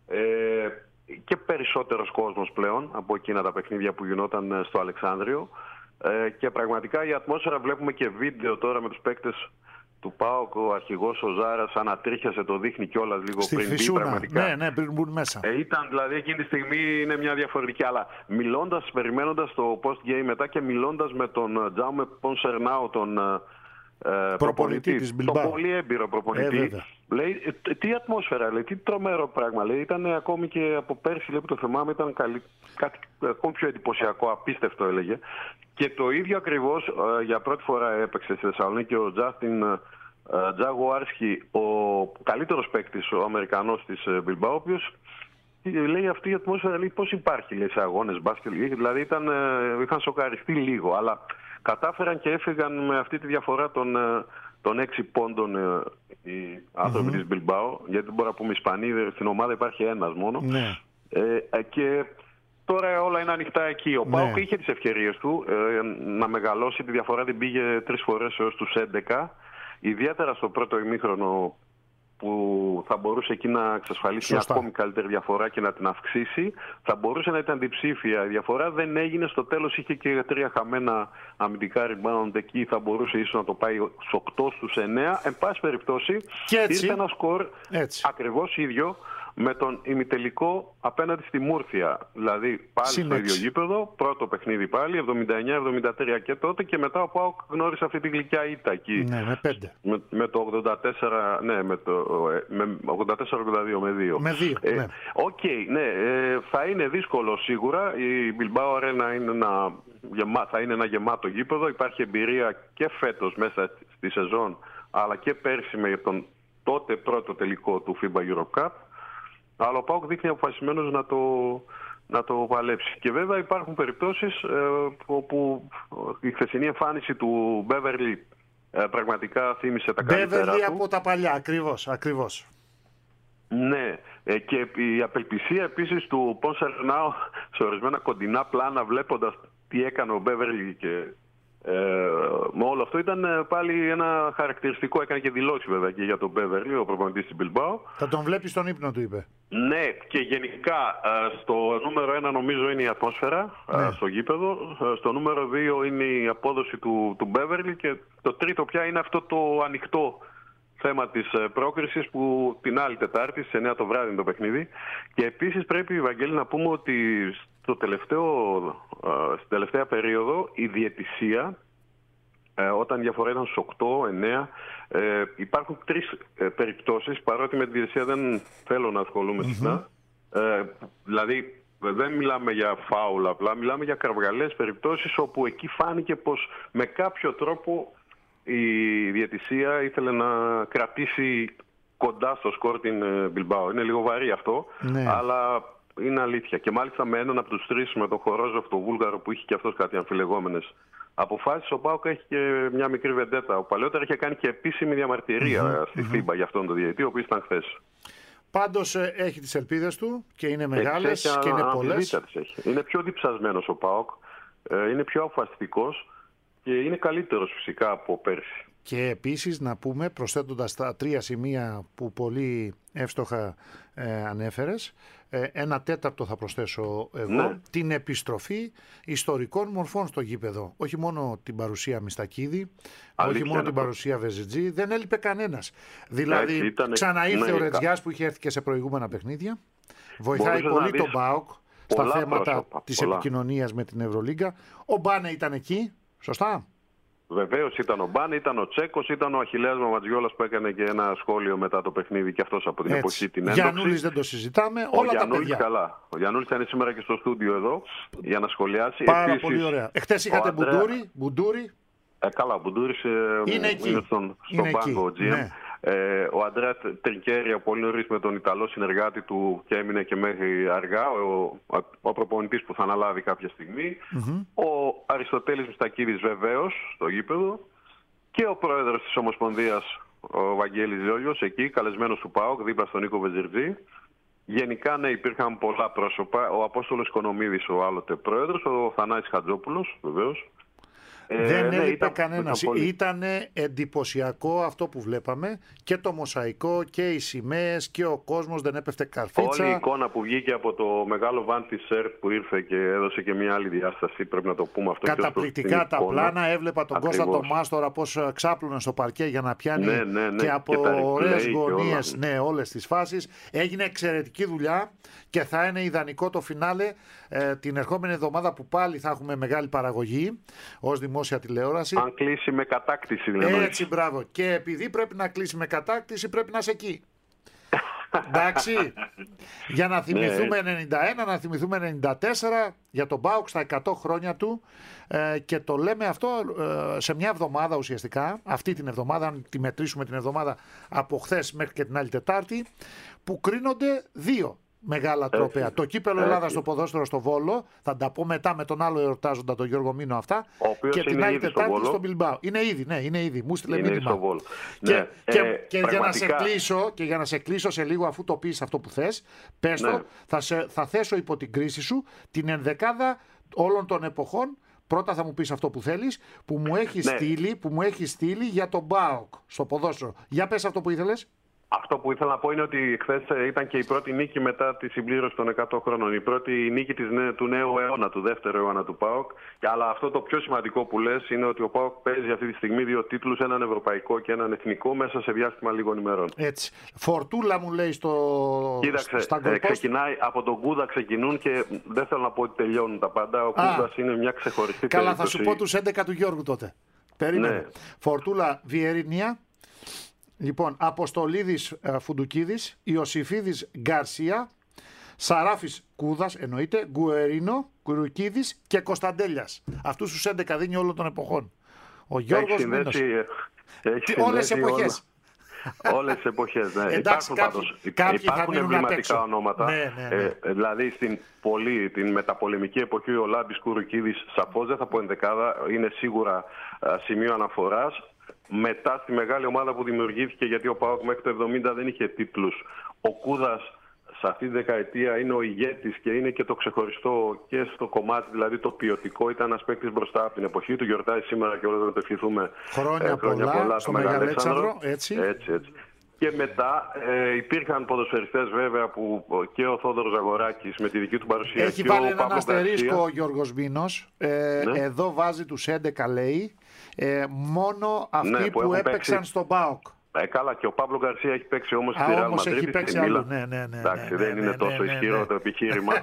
και περισσότερος κόσμος πλέον από εκείνα τα παιχνίδια που γινόταν στο Αλεξάνδριο. Και πραγματικά η ατμόσφαιρα, βλέπουμε και βίντεο τώρα με τους παίκτες του ΠΑΟΚ, ο αρχηγός ο Ζάρας ανατρίχιασε, το δείχνει κιόλας λίγο στη πριν Φυσούνα. μπει πραγματικά. Ναι, πριν μπουν μέσα. Ήταν δηλαδή εκείνη τη στιγμή, είναι μια διαφορετική. Αλλά μιλώντας, περιμένοντας το post-game μετά και μιλώντας με τον Τζάουμε Πονσερνάου, τον προπονητή της Μπιλμπάου, τον πολύ έμπειρο προπονητή, λέει τι ατμόσφαιρα, λέει, τι τρομερό πράγμα. Λέει, ήταν ακόμη και από πέρσι, λέει, που το θυμάμαι, ήταν κάτι ακόμη πιο εντυπωσιακό, απίστευτο έλεγε. Και το ίδιο ακριβώς για πρώτη φορά έπαιξε στη Θεσσαλονίκη ο Τζάστιν Τζαγουάρσκι, ο καλύτερος παίκτης, ο Αμερικανός της Μπιλμπάου, ο οποίος λέει αυτή η ατμόσφαιρα, λέει, πώς υπάρχει, λέει, σε αγώνες μπάσκετ. Δηλαδή είχαν σοκαριστεί λίγο, αλλά κατάφεραν και έφυγαν με αυτή τη διαφορά των 6 πόντων οι άνθρωποι της Μπιλμπάου, γιατί δεν μπορούμε να πούμε Ισπανοί, στην ομάδα υπάρχει ένας μόνο. Ναι. Και τώρα όλα είναι ανοιχτά εκεί. Ο ΠΑΟΚ είχε τις ευκαιρίες του να μεγαλώσει. Τη διαφορά την πήγε 3 φορές έως τους 11. Ιδιαίτερα στο πρώτο ημίχρονο που θα μπορούσε εκεί να εξασφαλίσει μια ακόμη καλύτερη διαφορά και να την αυξήσει. Θα μπορούσε να ήταν διψήφια. Η διαφορά δεν έγινε. Στο τέλος είχε και 3 χαμένα αμυντικά rebound. Εκεί θα μπορούσε ίσως να το πάει στους 8, στους 9. Εν πάση περιπτώσει, ήρθε ένα σκορ ακριβώς ίδιο με τον ημιτελικό απέναντι στη Μούρθια. Δηλαδή πάλι στο ίδιο γήπεδο, πρώτο παιχνίδι πάλι, 79-73 και τότε, και μετά ο ΠΑΟΚ γνώρισε αυτή τη γλυκιά ήττα εκεί. Ναι, με 5. Με το 84, ναι, με 84-82 με 2. Με 2, ναι. Θα είναι δύσκολο σίγουρα. Η Bilbao Arena θα είναι ένα γεμάτο γήπεδο. Υπάρχει εμπειρία και φέτος μέσα στη σεζόν, αλλά και πέρσι με τον τότε πρώτο τελικό του FIBA Europe Cup. Αλλά ο ΠΑΟΚ δείχνει αποφασισμένος να το παλέψει. Και βέβαια υπάρχουν περιπτώσεις όπου η χθεσινή εμφάνιση του Μπέβερλι πραγματικά θύμισε τα καλύτερα του. Μπέβερλι από τα παλιά, ακριβώς. Ναι, και η απελπισία επίσης του Πονσερνάου σε ορισμένα κοντινά πλάνα, βλέποντας τι έκανε ο Μπέβερλι και με όλο αυτό, ήταν πάλι ένα χαρακτηριστικό. Έκανε και δηλώσει βέβαια και για τον Μπέβερλι, ο προπονητής της Bilbao. Θα τον βλέπει στον ύπνο του, είπε. Ναι, και γενικά στο νούμερο 1 νομίζω είναι η ατμόσφαιρα στο γήπεδο. Στο νούμερο 2 είναι η απόδοση του Μπέβερλι, και το τρίτο πια είναι αυτό το ανοιχτό θέμα της πρόκρισης, που την άλλη Τετάρτη στις 9 το βράδυ είναι το παιχνίδι. Και επίσης πρέπει, Βαγγέλη, να πούμε ότι στην τελευταία περίοδο η διαιτησία, όταν η διαφορά ήταν στους 8-9, υπάρχουν 3 περιπτώσεις, παρότι με τη διαιτησία δεν θέλω να ασχολούμαι συχνά. Δηλαδή δεν μιλάμε για φάουλ απλά, μιλάμε για κραυγαλές περιπτώσεις, όπου εκεί φάνηκε πως με κάποιο τρόπο η διαιτησία ήθελε να κρατήσει κοντά στο σκορ την Bilbao. Είναι λίγο βαρύ αυτό, αλλά είναι αλήθεια. Και μάλιστα με έναν από τους 3, με τον Χορόζοφ, τον Βούλγαρο, που είχε και αυτός κάτι αμφιλεγόμενες αποφάσεις, ο ΠΑΟΚ έχει και μια μικρή βεντέτα. Ο παλαιότερα είχε κάνει και επίσημη διαμαρτυρία στη FIBA για αυτόν τον διαιτητή, ο οποίος ήταν χθες. Πάντως έχει τις ελπίδες του και είναι μεγάλες και είναι πολλές. Είναι πιο διψασμένος ο ΠΑΟΚ, είναι πιο αποφασιστικός και είναι καλύτερος φυσικά από πέρσι. Και επίσης να πούμε, προσθέτοντας τα 3 σημεία που πολύ εύστοχα ανέφερες, 1/4 θα προσθέσω εγώ, την επιστροφή ιστορικών μορφών στο γήπεδο. Όχι μόνο την παρουσία Μιστακίδη, όχι μόνο την παρουσία Βεζιτζή, δεν έλειπε κανένας. Δηλαδή ξαναήρθε ο Ρετζιάς που είχε έρθει και σε προηγούμενα παιχνίδια. Βοηθάει πολύ τον ΠΑΟΚ στα θέματα της επικοινωνίας με την Ευρωλίγκα. Ο Μπάνε ήταν εκεί, σωστά. Βεβαίως ήταν ο Μπάνε, ήταν ο Τσέκος, ήταν ο Αχιλλέας Μαματζιόλας που έκανε και ένα σχόλιο μετά το παιχνίδι, και αυτός από την εποχή την έντοξη. Γιαννούλης δεν το συζητάμε, όλα τα παιδιά. Καλά. Ο Γιαννούλης θα είναι σήμερα και στο στούντιο εδώ για να σχολιάσει. Πάρα επίσης, πολύ ωραία. Εχθές είχατε Μπουντούρι. Καλά, ο Μπουντούρης είναι στον πάγκο ο GM. Ο Αντρέα Τρικέρια πολύ νωρίς με τον Ιταλό συνεργάτη του και έμεινε και μέχρι αργά, ο προπονητής που θα αναλάβει κάποια στιγμή. Ο Αριστοτέλης Μιστακίδης βεβαίως στο γήπεδο, και ο πρόεδρος της Ομοσπονδίας, ο Βαγγέλης Ζόλιος, εκεί καλεσμένος του ΠΑΟΚ δίπλα στον Νίκο Βεζιρτζή. Γενικά υπήρχαν πολλά πρόσωπα, ο Απόστολος Οικονομίδης ο άλλοτε πρόεδρος, ο Θανάσης Χατζόπουλος βεβαίως. Δεν έλειπε κανένας. Ήταν εντυπωσιακό αυτό που βλέπαμε, και το μοσαϊκό και οι σημαίες και ο κόσμος, δεν έπεφτε καρφίτσα. Όλη η εικόνα που βγήκε από το μεγάλο βαν της ΣΕΡΤ που ήρθε και έδωσε και μια άλλη διάσταση, πρέπει να το πούμε αυτό. Καταπληκτικά τα πλάνα, έβλεπα τον Κώστα τον Μάστορα πώς ξάπλωνε στο παρκέ για να πιάνει και από ωραίες γωνίες όλες τις φάσεις. Έγινε εξαιρετική δουλειά και θα είναι ιδανικό το φινάλε την ερχόμενη εβδομάδα, που πάλι θα έχουμε μεγάλη παραγωγή ως δημόσια τηλεόραση. Αν κλείσει με κατάκτηση, δηλαδή. Έτσι, μπράβο. Και επειδή πρέπει να κλείσει με κατάκτηση, πρέπει να είσαι εκεί. Εντάξει. Για να θυμηθούμε 91, να θυμηθούμε 94, για τον ΠΑΟΚ στα 100 χρόνια του. Και το λέμε αυτό σε μια εβδομάδα ουσιαστικά, αυτή την εβδομάδα, αν τη μετρήσουμε την εβδομάδα από χθες μέχρι και την άλλη Τετάρτη, που κρίνονται 2 μεγάλα τρόπαια. Το κύπελλο Ελλάδα στο ποδόσφαιρο στο Βόλο, θα τα πω μετά με τον άλλο εορτάζοντα, τον Γιώργο Μήνο αυτά. Και την άλλη Τετάρτη στο Μπιλμπάο. Είναι ήδη. Μου στείλε μήνυμα. Και για να σε κλείσω σε λίγο, αφού το πεις αυτό που θες, πες το, θα θέσω υπό την κρίση σου την ενδεκάδα όλων των εποχών. Πρώτα θα μου πεις αυτό που θέλεις, που μου έχει στείλει για τον ΠΑΟΚ στο ποδόσφαιρο. Για πες αυτό που ήθελες. Αυτό που ήθελα να πω είναι ότι χθες ήταν και η πρώτη νίκη μετά τη συμπλήρωση των 100 χρόνων. Η πρώτη νίκη του νέου αιώνα, του δεύτερου αιώνα του ΠΑΟΚ. Αλλά αυτό το πιο σημαντικό που λες είναι ότι ο ΠΑΟΚ παίζει αυτή τη στιγμή 2 τίτλους, έναν ευρωπαϊκό και έναν εθνικό, μέσα σε διάστημα λίγων ημερών. Έτσι. Φορτούλα μου λέει Κοίταξε, ξεκινάει από τον Κούδα, ξεκινούν και δεν θέλω να πω ότι τελειώνουν τα πάντα. Ο Κούδας είναι μια ξεχωριστή περίπτωση. Καλά, θα σου πω τους 11 του Γιώργου τότε. Περίμενε. Ναι. Φορτούλα Βιερίνια. Λοιπόν, Αποστολίδης Φουντουκίδης, Ιωσήφιδης Γκαρσία, Σαράφης Κούδας, εννοείται, Γκουερίνο, Κουρουκίδης και Κωνσταντέλιας. Αυτούς τους 11 δίνει όλων των εποχών. Ο Γιώργος Μήνος. Όλες τις εποχές. Όλες τις εποχές, ναι. Εντάξει, υπάρχουν εμβληματικά ονόματα. Ναι. Δηλαδή την μεταπολεμική εποχή ο Λάμπης Κουρουκίδης σαφώς δεν θα πω ενδεκάδα, είναι σίγουρα σημείο αναφοράς. Μετά στη μεγάλη ομάδα που δημιουργήθηκε, γιατί ο ΠΑΟΚ μέχρι το 70 δεν είχε τίτλους, ο Κούδας σε αυτή τη δεκαετία είναι ο ηγέτης και είναι και το ξεχωριστό και στο κομμάτι, δηλαδή το ποιοτικό. Ήταν ένας παίκτης μπροστά από την εποχή του, γιορτάζει σήμερα και όλα να το ευχηθούμε χρόνια πολλά στο Μεγαλέξανδρο. Έτσι. Και μετά υπήρχαν ποδοσφαιριστές βέβαια που και ο Θόδωρος Ζαγοράκης με τη δική του παρουσία. Έχει βάλει έναν αστερίσκο ο Γιώργος Μήνος. Εδώ βάζει τους 11 λέει. Μόνο αυτοί που έπαιξαν στον ΠΑΟΚ. Καλά, και ο Παύλο Γκαρσία έχει παίξει όμως στη Ρεάλ Μαδρίτη, στη Μίλαν. Εντάξει, δεν είναι τόσο ισχυρό το επιχείρημα.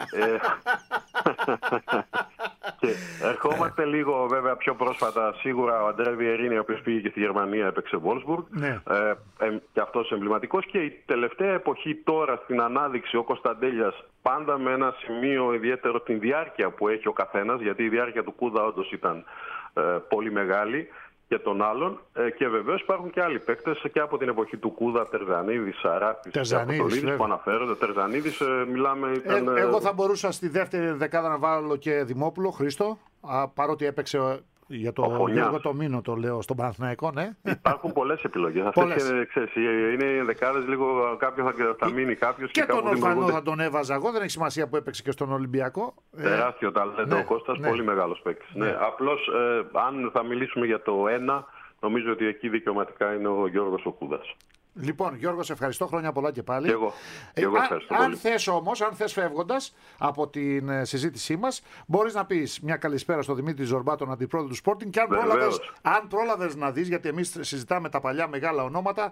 Και ερχόμαστε λίγο βέβαια πιο πρόσφατα. Σίγουρα ο Αντρέ Βιερίνη, ο οποίος πήγε και στη Γερμανία, έπαιξε Wolfsburg. Και αυτός εμβληματικός. Και η τελευταία εποχή τώρα στην ανάδειξη, ο Κωνσταντέλιας, πάντα με ένα σημείο ιδιαίτερο την διάρκεια που έχει ο καθένας, γιατί η διάρκεια του Κούδα όντως ήταν πολύ μεγάλη, και των άλλων. Και βεβαίως υπάρχουν και άλλοι παίκτες και από την εποχή του Κούδα, Τερζανίδης, Σαράπης, Αποστολίδης που αναφέρονται. Τερζανίδης, μιλάμε. Εγώ θα μπορούσα στη δεύτερη δεκάδα να βάλω και Δημόπουλο, Χρήστο, παρότι έπαιξε για το Γιώργο το Μήνο, το λέω, στον Παναθηναϊκό, ναι. Υπάρχουν πολλές επιλογές. Αυτές είναι δεκάδες, λίγο κάποιο θα μείνει κάποιος. Και τον Ορφανό θα τον έβαζα εγώ, δεν έχει σημασία που έπαιξε και στον Ολυμπιακό. Τεράστιο ταλέντο ο Κώστας, πολύ μεγάλος παίκτης. Απλώς, αν θα μιλήσουμε για το 1, νομίζω ότι εκεί δικαιωματικά είναι ο Γιώργος ο Κούδας. Λοιπόν, Γιώργο, σε ευχαριστώ, χρόνια πολλά και πάλι. Και εγώ ευχαριστώ πολύ. Αν θες όμως, αν θες φεύγοντας από την συζήτησή μας, μπορείς να πεις μια καλησπέρα στο Δημήτρη Ζορμπά, τον αντιπρόεδρο του Sporting, και αν πρόλαβες να δεις, γιατί εμείς συζητάμε τα παλιά μεγάλα ονόματα,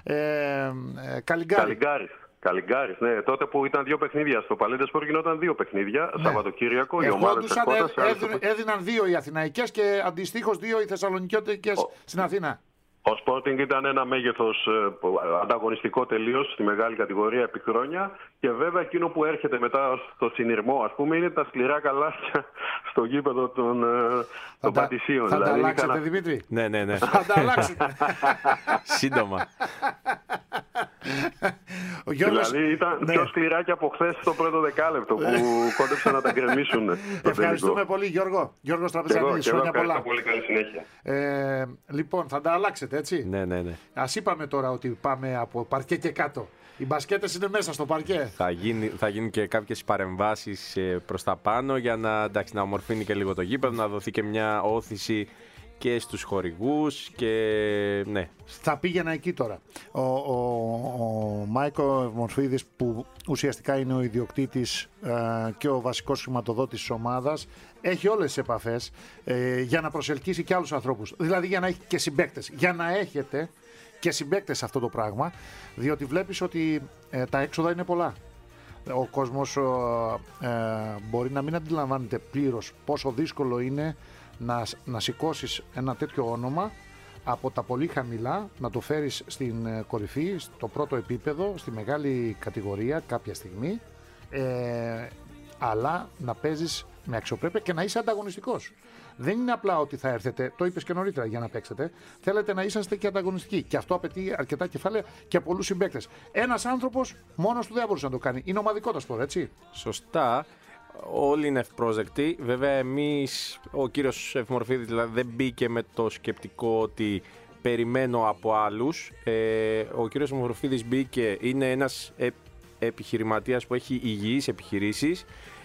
Καλιγκάρης, ναι. Τότε που ήταν 2 παιχνίδια στο Παλέντε Σπορ, γινόταν 2 παιχνίδια. Ναι. Σαββατοκύριακο, οι ομάδες έδιναν 2 οι Αθηναϊκές και αντιστοίχως 2 οι Θεσσαλονικιώτικες στην Αθήνα. Ο Sporting ήταν ένα μέγεθος ανταγωνιστικό τελείως στη μεγάλη κατηγορία επί χρόνια, και βέβαια εκείνο που έρχεται μετά στο συνειρμό, ας πούμε, είναι τα σκληρά καλάθια στο γήπεδο των Πατησίων. Θα τα αλλάξετε, Δημήτρη? Ναι. Θα τα αλλάξετε. Σύντομα. Δηλαδή ήταν πιο σκληρά και από χθες στο πρώτο δεκάλεπτο που κόντεψαν να τα γκρεμίσουν. Ευχαριστούμε πολύ, Γιώργο. Γιώργος Τραπεζανίδης, χρόνια πολλά. Πολύ καλή συνέχεια. Λοιπόν, θα τα αλλάξετε, έτσι. Ναι. Ας είπαμε τώρα ότι πάμε από παρκέ και κάτω. Οι μπασκέτες είναι μέσα στο παρκέ. Θα γίνουν και κάποιες παρεμβάσεις προς τα πάνω για να ομορφύνει και λίγο το γήπεδο, να δοθεί και μια όθηση και στους χορηγούς και ναι. Θα πήγαινα εκεί τώρα. Ο Μάικο Μορφίδης, που ουσιαστικά είναι ο ιδιοκτήτης και ο βασικός χρηματοδότης της ομάδας, έχει όλες τις επαφές για να προσελκύσει και άλλους ανθρώπους. Δηλαδή για να έχει και συμπαίκτες. Για να έχετε και συμπαίκτες σε αυτό το πράγμα, διότι βλέπεις ότι τα έξοδα είναι πολλά. Ο κόσμος μπορεί να μην αντιλαμβάνεται πλήρως πόσο δύσκολο είναι να σηκώσεις ένα τέτοιο όνομα από τα πολύ χαμηλά, να το φέρεις στην κορυφή, στο πρώτο επίπεδο, στη μεγάλη κατηγορία κάποια στιγμή, αλλά να παίζεις με αξιοπρέπεια και να είσαι ανταγωνιστικός. δεν είναι απλά ότι θα έρθετε, το είπες και νωρίτερα, για να παίξετε. Θέλετε να είσαστε και ανταγωνιστικοί. Και αυτό απαιτεί αρκετά κεφάλαια και πολλούς συμπαίκτες. Ένας άνθρωπος μόνος του δεν μπορούσε να το κάνει. Είναι ομαδικό το σπορ, έτσι. Σωστά. Όλοι είναι ευπρόσδεκτοι. Βέβαια, εμείς, ο κύριος Ευμορφίδης δηλαδή, δεν μπήκε με το σκεπτικό ότι περιμένω από άλλους. Ο κύριος Ευμορφίδης μπήκε, είναι ένας επιχειρηματίας που έχει υγιείς επιχειρήσεις.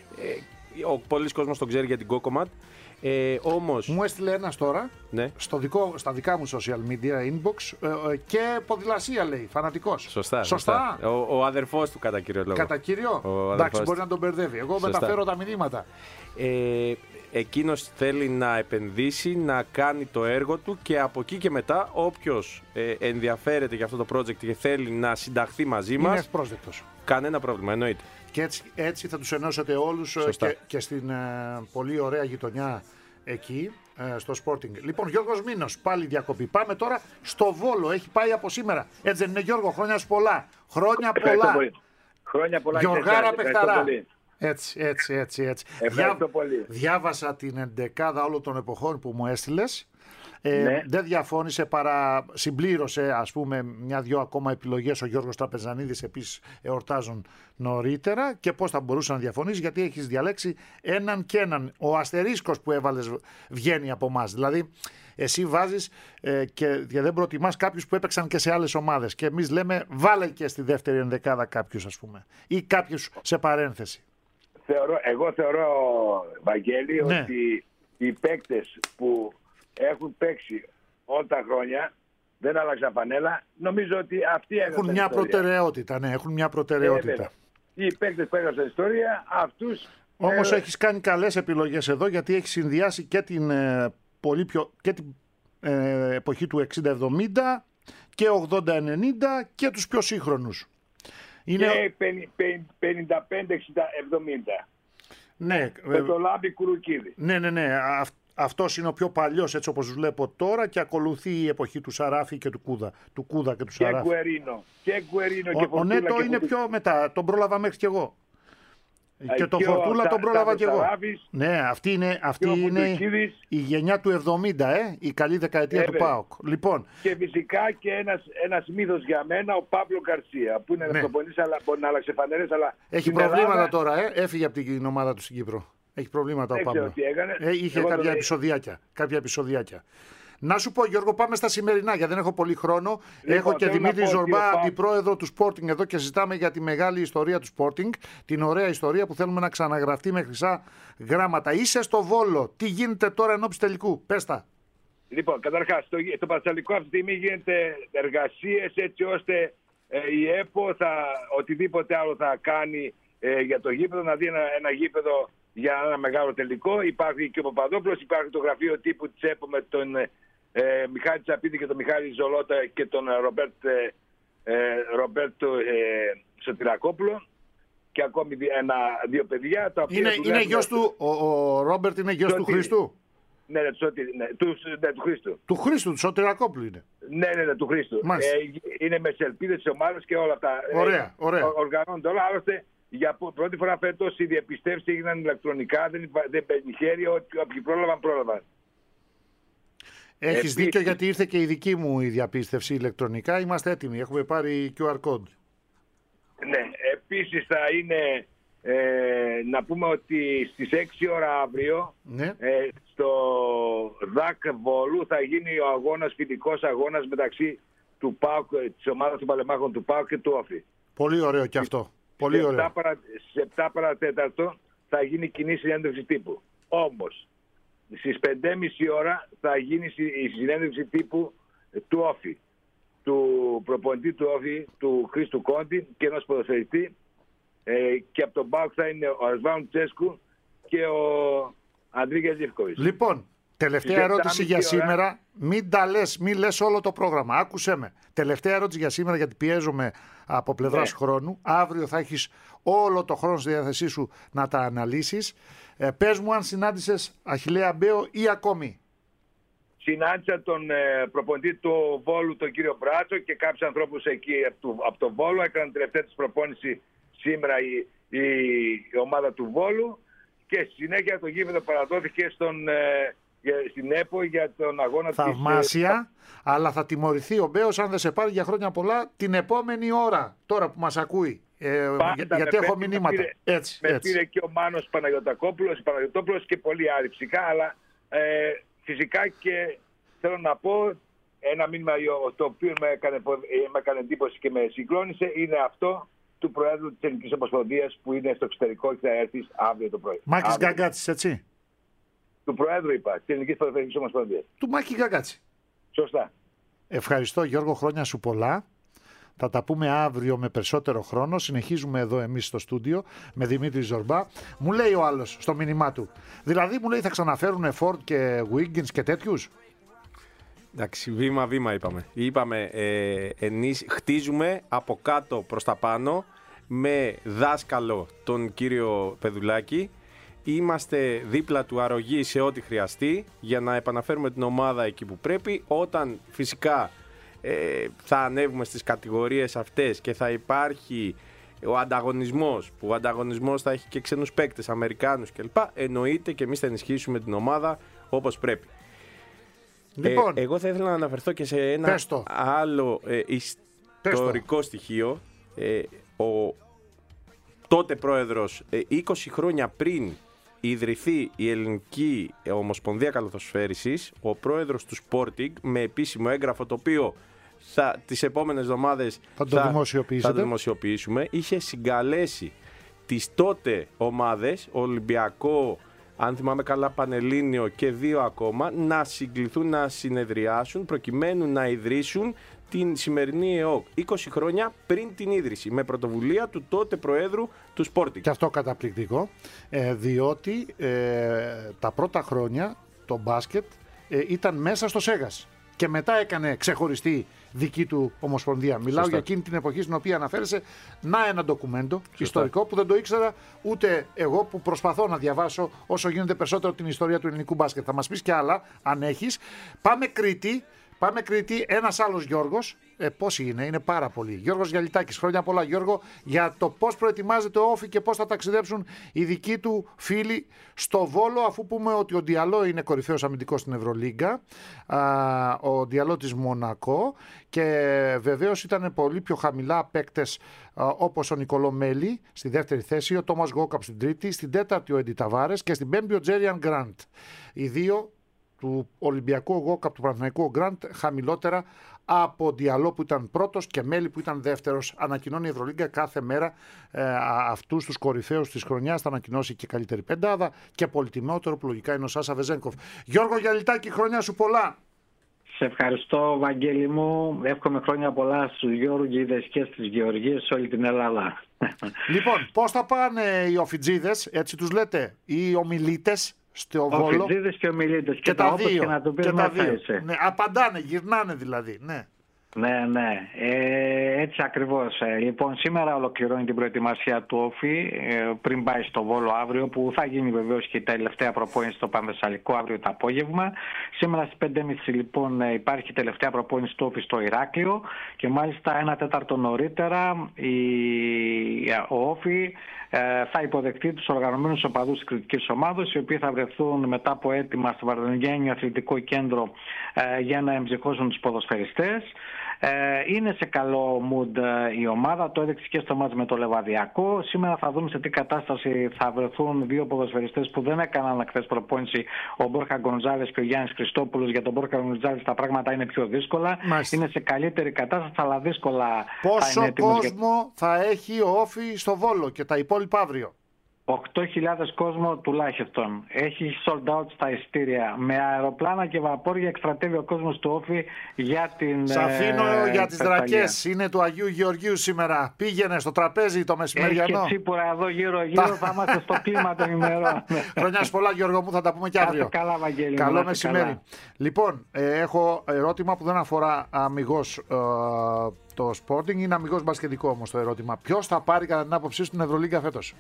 Ο πολλής κόσμος τον ξέρει για την Cocomat. Όμως... Μου έστειλε ένας τώρα, ναι, στα δικά μου social media inbox, και ποδηλασία λέει, φανατικός. Σωστά. Ο αδερφός του κατά κύριο λόγο. Κατά κύριο, εντάξει, μπορεί να τον μπερδεύει. Εγώ μεταφέρω τα μηνύματα. Εκείνος θέλει να επενδύσει, να κάνει το έργο του και από εκεί και μετά όποιος ενδιαφέρεται για αυτό το project και θέλει να συνταχθεί μαζί μας, είναι ευπρόσδεκτος. Κανένα πρόβλημα, εννοείται. Και έτσι θα τους ενώσετε όλους και στην πολύ ωραία γειτονιά εκεί, στο Sporting. Λοιπόν, Γιώργος Μήνος, πάλι διακοπή. Πάμε τώρα στο Βόλο. Έχει πάει από σήμερα. Έτσι δεν είναι, Γιώργο? Χρόνια σου πολλά. Χρόνια πολλά. Χρόνια πολλά. Γιωργάρα Πεχταρά. Έτσι. Ευχαριστώ πολύ. Διάβασα την εντεκάδα όλων των εποχών που μου έστειλες. Ναι. Δεν διαφώνησε, παρά συμπλήρωσε ας πούμε μια-δυο ακόμα επιλογές. Ο Γιώργος Τραπεζανίδης επίσης εορτάζουν νωρίτερα. Και πώς θα μπορούσε να διαφωνήσει, γιατί έχεις διαλέξει έναν και έναν. Ο αστερίσκος που έβαλες βγαίνει από εμάς. Δηλαδή εσύ βάζεις και δεν προτιμάς κάποιους που έπαιξαν και σε άλλες ομάδες. Και εμείς λέμε βάλε και στη δεύτερη ενδεκάδα κάποιους, ας πούμε, ή κάποιους σε παρένθεση. Εγώ θεωρώ, Βαγγέλη, ναι, ότι οι παίκτες που έχουν παίξει όλα τα χρόνια, δεν άλλαξαν φανέλα, νομίζω ότι αυτοί έχουν μια προτεραιότητα. Ναι, έχουν μια προτεραιότητα. Οι παίκτες που έγραψαν ιστορία, αυτούς... Όμως έχεις κάνει καλές επιλογές εδώ, γιατί έχεις συνδυάσει και την, την εποχή του 60-70 και 80-90 και τους πιο σύγχρονους. Είναι... Και 55-60-70. Ναι, με το Λάμπη Κουρουκίδη. Ναι. Αυτός είναι ο πιο παλιός, έτσι όπως βλέπω τώρα, και ακολουθεί η εποχή του Σαράφη και του Κούδα και του Σαράφη. Και Γκουερίνο. Ο Νέτο είναι πιο μετά, τον πρόλαβα μέχρι κι εγώ. Και τον Φορτούλα τον πρόλαβα κι εγώ. Ναι, αυτή είναι η γενιά του 70, η καλή δεκαετία του ΠΑΟΚ. Λοιπόν. Και φυσικά και ένας μύθος για μένα, ο Παύλο Γκαρσία, που είναι αυτοπονής, αλλά μπορεί να άλλαξε φανέλες. Έχει προβλήματα τώρα, έφυγε από την ομάδα του στην Κύπρο. Έχει προβλήματα ο Παύλο. Είχε κάποια επεισοδιάκια. Να σου πω, Γιώργο, πάμε στα σημερινά, γιατί δεν έχω πολύ χρόνο. Έχω και Δημήτρη Ζορμπά, αντιπρόεδρο του Sporting, εδώ, και συζητάμε για τη μεγάλη ιστορία του Sporting. Την ωραία ιστορία που θέλουμε να ξαναγραφτεί με χρυσά γράμματα. Είσαι στο Βόλο. Τι γίνεται τώρα ενώπιση τελικού? Πες τα. Λοιπόν, καταρχάς, το Πανσαλικό αυτή τη στιγμή γίνεται εργασίες έτσι ώστε η ΕΠΟ οτιδήποτε άλλο θα κάνει για το γήπεδο, να δει ένα γήπεδο για ένα μεγάλο τελικό. Υπάρχει και ο Παπαδόπουλος, υπάρχει το γραφείο τύπου της ΕΠΟ με τον Μιχάλη Τσαπίδη και τον Μιχάλη Ζολότα και τον Ρομπέρτο Σωτηρακόπουλο και ακόμη δύο παιδιά. Τα οποία είναι γιος του, ο Ρόμπερτ είναι γιος του Χρήστου. Ναι, του Χρήστου. Του Χρήστου, του Σωτηρακόπουλου είναι. Ναι, του Χρήστου. Είναι με τις ελπίδες της ομάδας και όλα αυτά. Ωραία. Οργανώνονται όλα, άλλωστε. Για πρώτη φορά φέτος οι διαπιστεύσεις έγιναν ηλεκτρονικά, δεν παίρνει χέρι, όποιοι πρόλαβαν. Έχεις δίκιο, γιατί ήρθε και η δική μου η διαπίστευση ηλεκτρονικά. Είμαστε έτοιμοι, έχουμε πάρει QR code. Ναι, επίσης θα είναι, να πούμε ότι στις 6 ώρα αύριο, ναι, στο ΔΑΚ Βόλου θα γίνει ο φιλικός αγώνας μεταξύ του ΠΑΟΚ, της ομάδας των Παλεμάχων του ΠΑΟΚ και του ΟΦΗ. Πολύ ωραίο και αυτό. Πολύ ωραίο. Σε 7 παρατέταρτο θα γίνει κοινή συνέντευξη τύπου. Όμως, στις 5.30 ώρα θα γίνει η συνέντευξη τύπου του ΟΦΗ. Του προπονητή του ΟΦΗ, του Χρήστου Κόντι, και ενός ποδοσφαιριστή. Και από τον ΠΑΟΚ θα είναι ο Αρσβάουν Τσέσκου και ο Αντρίγιας Ζιβκοβιτς. Λοιπόν, τελευταία ερώτηση για σήμερα. Μην λες όλο το πρόγραμμα. Άκουσέ με. Τελευταία ερώτηση για σήμερα, γιατί πιέζομαι από πλευράς χρόνου. Αύριο θα έχεις όλο το χρόνο στη διάθεσή σου να τα αναλύσεις. Πες μου αν συνάντησες Αχιλλέα Μπέο ή ακόμη. Συνάντησα τον προπονητή του Βόλου, τον κύριο Μπράτσο, και κάποιους ανθρώπους εκεί από το Βόλο. Έκαναν τελευταία της προπόνηση σήμερα η ομάδα του Βόλου, και στη συνέχεια το γήπεδο παραδόθηκε στον στην ΕΠΟ για τον αγώνα Θαυμάσια, αλλά θα τιμωρηθεί ο Μπέος αν δεν σε πάρει για χρόνια πολλά την επόμενη ώρα, τώρα που μας ακούει. Γιατί έχω μηνύματα. Με πήρε και ο Μάνος Παναγιωτόπουλος και πολλοί άλλοι φυσικά, αλλά φυσικά και θέλω να πω ένα μήνυμα το οποίο με έκανε εντύπωση και με συγκλώνησε, είναι αυτό του Προέδρου της Ελληνικής Ομοσπονδίας που είναι στο εξωτερικό και θα έρθει αύριο το πρωί. Μάκης Γκαγκάτσης, έτσι. Του Προέδρου είπα, της Ελληνικής Ομοσπονδίας. Του Μάκη Γκαγκάτση. Σωστά. Ευχαριστώ Γιώργο, χρόνια σου πολλά. Θα τα πούμε αύριο με περισσότερο χρόνο. Συνεχίζουμε εδώ εμείς στο στούντιο με Δημήτρη Ζορμπά. Μου λέει ο άλλος στο μήνυμά του. Δηλαδή μου λέει θα ξαναφέρουν Φόρντ και Wiggins και τέτοιους. Εντάξει, βήμα-βήμα είπαμε. Χτίζουμε από κάτω προς τα πάνω με δάσκαλο τον κύριο Πεδουλάκη. Είμαστε δίπλα του αρρωγοί σε ό,τι χρειαστεί για να επαναφέρουμε την ομάδα εκεί που πρέπει. Όταν φυσικά θα ανέβουμε στις κατηγορίες αυτές και θα υπάρχει ο ανταγωνισμός, που ο ανταγωνισμός θα έχει και ξένους παίκτες, Αμερικάνους κλπ. Εννοείται και εμείς θα ενισχύσουμε την ομάδα όπως πρέπει. Λοιπόν, εγώ θα ήθελα να αναφερθώ και σε ένα άλλο ιστορικό στοιχείο. Ο τότε πρόεδρος 20 χρόνια πριν ιδρυθεί η Ελληνική Ομοσπονδία Καλαθοσφαίρισης, ο πρόεδρος του Sporting, με επίσημο έγγραφο το οποίο τις επόμενες εβδομάδες θα το δημοσιοποιήσουμε, είχε συγκαλέσει τις τότε ομάδες, Ολυμπιακό, αν θυμάμαι καλά Πανελλήνιο και 2 ακόμα, να συγκληθούν να συνεδριάσουν προκειμένου να ιδρύσουν την σημερινή ΕΟΚ 20 χρόνια πριν την ίδρυση, με πρωτοβουλία του τότε Προέδρου του Sporting. Και αυτό καταπληκτικό, διότι τα πρώτα χρόνια το μπάσκετ ήταν μέσα στο Σέγας και μετά έκανε ξεχωριστή δική του ομοσπονδία. Μιλάω για εκείνη την εποχή στην οποία αναφέρεσαι. Να ένα ντοκουμέντο ιστορικό που δεν το ήξερα ούτε εγώ, που προσπαθώ να διαβάσω όσο γίνεται περισσότερο την ιστορία του ελληνικού μπάσκετ. Θα μας πεις και άλλα αν έχεις. Πάμε Κρήτη, ένας άλλος Γιώργος. Πόσοι είναι πάρα πολλοί. Γιώργος Γιαλιτάκης, χρόνια πολλά Γιώργο, για το πώς προετοιμάζεται ο Όφη και πώς θα ταξιδέψουν οι δικοί του φίλοι στο Βόλο, αφού πούμε ότι ο Διαλό είναι κορυφαίος αμυντικός στην Ευρωλίγκα, ο Διαλό της Μονακό, και βεβαίως ήταν πολύ πιο χαμηλά παίκτες όπως ο Νικολό Μέλη στη δεύτερη θέση, ο Τόμας Γκόκαπ στην τρίτη, στην τέταρτη ο Έντι Ταβάρες και στην πέμπτη ο Τζέριαν Γκραντ. Οι δύο του Ολυμπιακού Γκόκαπ, του Παναθηναϊκού Γκραντ, χαμηλότερα από Διαλό που ήταν πρώτος και Μέλη που ήταν δεύτερος. Ανακοινώνει η Ευρωλίγκα κάθε μέρα αυτούς τους κορυφαίους της χρονιάς. Θα ανακοινώσει και καλύτερη πεντάδα και πολυτιμότερο που λογικά είναι ο Σάσα Βεζένκοφ. Γιώργο Γιαλιτάκη, χρόνια σου πολλά. Σε ευχαριστώ, Βαγγέλη μου. Εύχομαι χρόνια πολλά στους Γεωργίδες και στις Γεωργίες σε όλη την Ελλάδα. Λοιπόν, πώς θα πάνε οι Οφιτζίδες, έτσι τους λέτε, οι ομιλίτες στο Βόλο? Οφιτζίδες και ομιλίτες και τα δύο. Και να το και τα δύο. Ναι, απαντάνε, γυρνάνε δηλαδή. Ναι. Ναι, έτσι ακριβώς. Λοιπόν, σήμερα ολοκληρώνει την προετοιμασία του Όφη πριν πάει στο Βόλο αύριο, που θα γίνει βεβαίως και η τελευταία προπόνηση στο Πανθεσσαλικό αύριο το απόγευμα. Σήμερα στις 5.30 λοιπόν υπάρχει η τελευταία προπόνηση του Όφη στο Ηράκλειο και μάλιστα 1/4 νωρίτερα ο Όφη θα υποδεχτεί τους οργανωμένους οπαδούς της κριτικής ομάδος, οι οποίοι θα βρεθούν μετά από έτοιμα στο Βαρδινογέννη Αθλητικό Κέντρο για να εμψυχώσουν τους ποδοσφαιριστές. Είναι σε καλό mood η ομάδα, το έδειξε και στο μάτς με το Λεβαδιακό. Σήμερα θα δούμε σε τι κατάσταση θα βρεθούν δύο ποδοσφαιριστές που δεν έκαναν χθες προπόνηση, ο Μπόρχα Γκονζάλες και ο Γιάννης Χριστόπουλος. Για τον Μπόρχα Γκονζάλες τα πράγματα είναι πιο δύσκολα. Μάλιστα. Είναι σε καλύτερη κατάσταση, αλλά δύσκολα. Πόσο κόσμο θα έχει ο Όφη στο Βόλο και τα υπόλοιπα αύριο? 8.000 κόσμο τουλάχιστον. Έχει sold out στα εισιτήρια. Με αεροπλάνα και βαπόρια εκστρατεύει ο κόσμος του Όφη για την. Σ' αφήνω για τις δρακές. Είναι του Αγίου Γεωργίου σήμερα. Πήγαινε στο τραπέζι το μεσημεριανό. Έχει και τσίπουρα εδώ γύρω-γύρω. Θα είμαστε στο κλίμα των ημερών. Χρόνια σου πολλά, Γιώργο μου, θα τα πούμε και αύριο. Καλά, Βαγγέλη. Καλό μεσημέρι. Καλά. Λοιπόν, έχω ερώτημα που δεν αφορά αμιγώς το Sporting, είναι αμιγώς μπασκετικό όμως το ερώτημα. Ποιος θα πάρει κατά την άποψή σου την Ευρωλίγκα φέτος?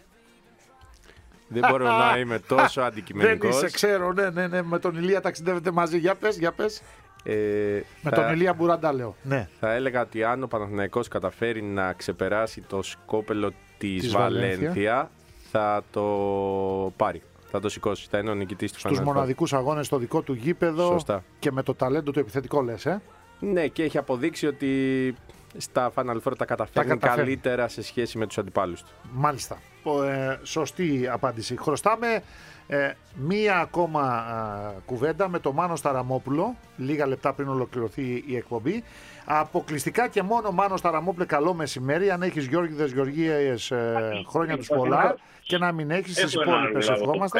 Δεν μπορώ να είμαι τόσο αντικειμενικός. Δεν είσαι, ξέρω, ναι. Με τον Ηλία ταξιδεύετε μαζί. Για πες. Με τον Ηλία Μπουραντά λέω. Ναι. Θα έλεγα ότι αν ο Παναθηναϊκός καταφέρει να ξεπεράσει το σκόπελο της Βαλένθια, θα το πάρει. Θα το σηκώσει, θα είναι ο νικητής του Final Four. Στους μοναδικούς αγώνες στο δικό του γήπεδο. Σωστά. Και με το ταλέντο του επιθετικό λες, Ναι, και έχει αποδείξει ότι στα Final Four τα καταφέρνει καλύτερα σε σχέση με τους αντιπάλους του. Μάλιστα. Σωστή απάντηση. Χρωστάμε μία ακόμα κουβέντα με τον Μάνο Σταραμόπουλο, λίγα λεπτά πριν ολοκληρωθεί η εκπομπή. Αποκλειστικά και μόνο Μάνο Σταραμόπουλε, καλό μεσημέρι. Αν έχεις Γιώργηδες Γεωργίες, χρόνια τους πολλά, και να μην έχεις τις υπόλοιπες, ευχόμαστε.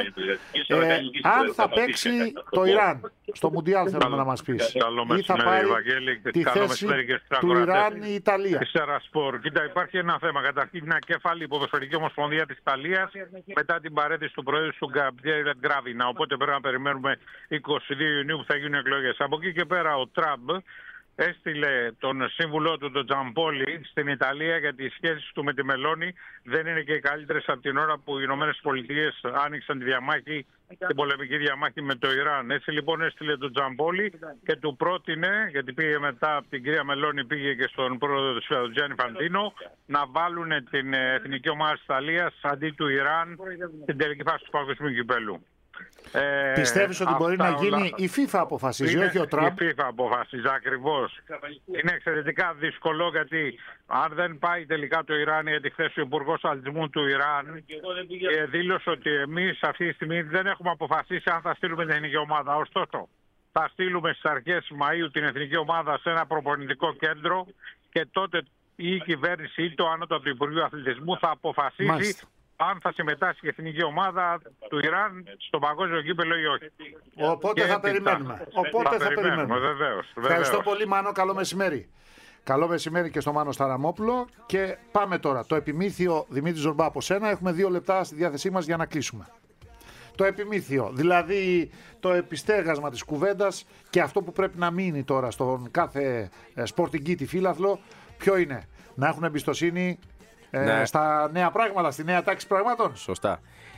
Αν θα παίξει το Ιράν στο Μουντιάλ, θέλουμε να μας πεις, ή θα πάρει τη θέση του Ιράν η Ιταλία. Κοίτα, υπάρχει ένα θέμα. Καταρχήν είναι ακέφαλη η Ποδοσφαιρική Ομοσπονδία της Ιταλίας μετά την παρέτηση του Προέδρου του Γκαμπριέλε Γκράβινα. Οπότε πρέπει να περιμένουμε 22 Ιουνίου που θα γίνουν εκλογές. Από εκεί και πέρα ο Τραμπ έστειλε τον σύμβουλό του, τον Τζαμπόλι, στην Ιταλία, γιατί οι σχέσεις του με τη Μελώνη δεν είναι και οι καλύτερες από την ώρα που οι Ηνωμένες Πολιτείες άνοιξαν τη διαμάχη, την πολεμική διαμάχη με το Ιράν. Έτσι λοιπόν έστειλε τον Τζαμπόλι και του πρότεινε, γιατί πήγε μετά από την κυρία Μελώνη, πήγε και στον πρόεδρο του ΦΙΑ, τον Τζάνι Φαντίνο, να βάλουν την εθνική ομάδα της Ιταλίας αντί του Ιράν στην τελική φάση του παγκοσμίου κυπέλλου. Πιστεύεις ότι μπορεί να γίνει, η FIFA αποφασίζει, όχι ο Τραμπ? Η FIFA αποφασίζει, ακριβώς. Είναι εξαιρετικά δύσκολο, γιατί αν δεν πάει τελικά το Ιράν, γιατί χθες ο Υπουργός Αθλητισμού του Ιράν δήλωσε ότι εμείς αυτή τη στιγμή δεν έχουμε αποφασίσει αν θα στείλουμε την εθνική ομάδα. Ωστόσο, θα στείλουμε στις αρχές Μαΐου την εθνική ομάδα σε ένα προπονητικό κέντρο και τότε η κυβέρνηση ή το ανώτατο Υπουργείο Αθλητισμού θα αποφασίσει. Μάλιστα. Αν θα συμμετάσχει η εθνική ομάδα του Ιράν στο παγκόσμιο κύπελλο ή όχι. Οπότε θα περιμένουμε. Βεβαίως. Ευχαριστώ πολύ, Μάνο. Καλό μεσημέρι. Καλό μεσημέρι και στο Μάνο Σταραμόπουλο. Και πάμε τώρα. Το επιμήθειο, Δημήτρη Ζορμπά, από σένα. Έχουμε 2 λεπτά στη διάθεσή μας για να κλείσουμε. Το επιμήθειο, δηλαδή το επιστέγασμα της κουβέντας και αυτό που πρέπει να μείνει τώρα στον κάθε σπορτιγκίτη φύλαθλο, ποιο είναι? Να έχουν εμπιστοσύνη στα νέα πράγματα, στη νέα τάξη πραγμάτων. Σωστά.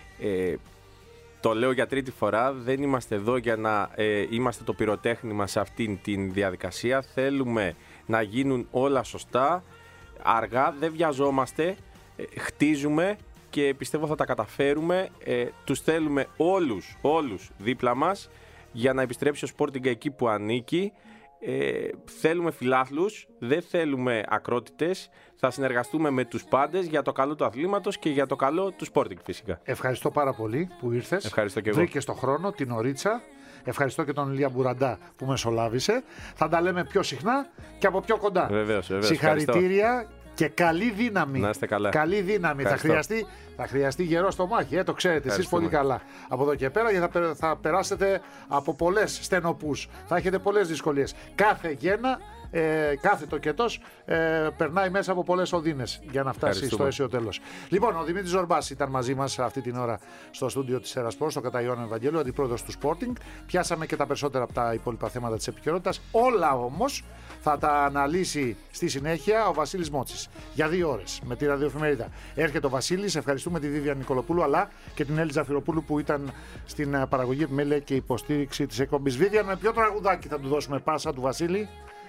Το λέω για τρίτη φορά, δεν είμαστε εδώ για να είμαστε το πυροτέχνημα σε αυτήν την διαδικασία. Θέλουμε να γίνουν όλα σωστά, αργά, δεν βιαζόμαστε, χτίζουμε και πιστεύω θα τα καταφέρουμε. Τους θέλουμε όλους δίπλα μας για να επιστρέψει ο Sporting εκεί που ανήκει. Θέλουμε φιλάθλους, δεν θέλουμε ακρότητες. Θα συνεργαστούμε με τους πάντες για το καλό του αθλήματος και για το καλό του Sporting φυσικά. Ευχαριστώ πάρα πολύ που ήρθες. Ευχαριστώ και εγώ. Βρήκες τον χρόνο, την ωρίτσα. Ευχαριστώ και τον Ηλία Μπουραντά που μεσολάβησε. Θα τα λέμε πιο συχνά και από πιο κοντά. Βεβαίως. Συγχαρητήρια. Ευχαριστώ. Και καλή δύναμη. Να είστε καλά. Καλή δύναμη. Θα χρειαστεί γερό στο μάχη. Το ξέρετε εσείς πολύ καλά. Από εδώ και πέρα, γιατί θα περάσετε από πολλές στενοπούς. Θα έχετε πολλές δυσκολίες. Κάθε γένα, κάθε τοκετός περνάει μέσα από πολλές οδύνες για να φτάσει στο αίσιο τέλος. Λοιπόν, ο Δημήτρης Ζορμπάς ήταν μαζί μας αυτή την ώρα στο στούντιο της Ερασπορ, στο κατά Ιωάννου Ευαγγέλου, αντιπρόεδρος του Sporting. Πιάσαμε και τα περισσότερα από τα υπόλοιπα θέματα της επικαιρότητας. Όλα όμως θα τα αναλύσει στη συνέχεια ο Βασίλης Μότσης για 2 ώρες με τη ραδιοεφημερίδα. Έρχεται ο Βασίλης, ευχαριστούμε τη Βίβια Νικολοπούλου αλλά και την Έλλη Ζαφυροπούλου που ήταν στην παραγωγή επιμέλεια και υποστήριξη της εκπομπής. Βίβια, με ποιο τραγουδάκι θα του δώσουμε πάσα του Βασίλη?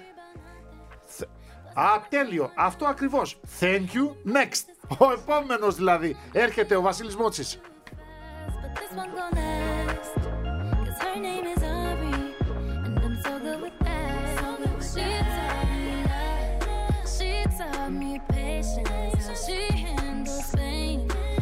Τέλειο, αυτό ακριβώς. Thank you, next. Ο επόμενος δηλαδή. Έρχεται ο Βασίλης Μότσης. She taught me patience, she handles pain.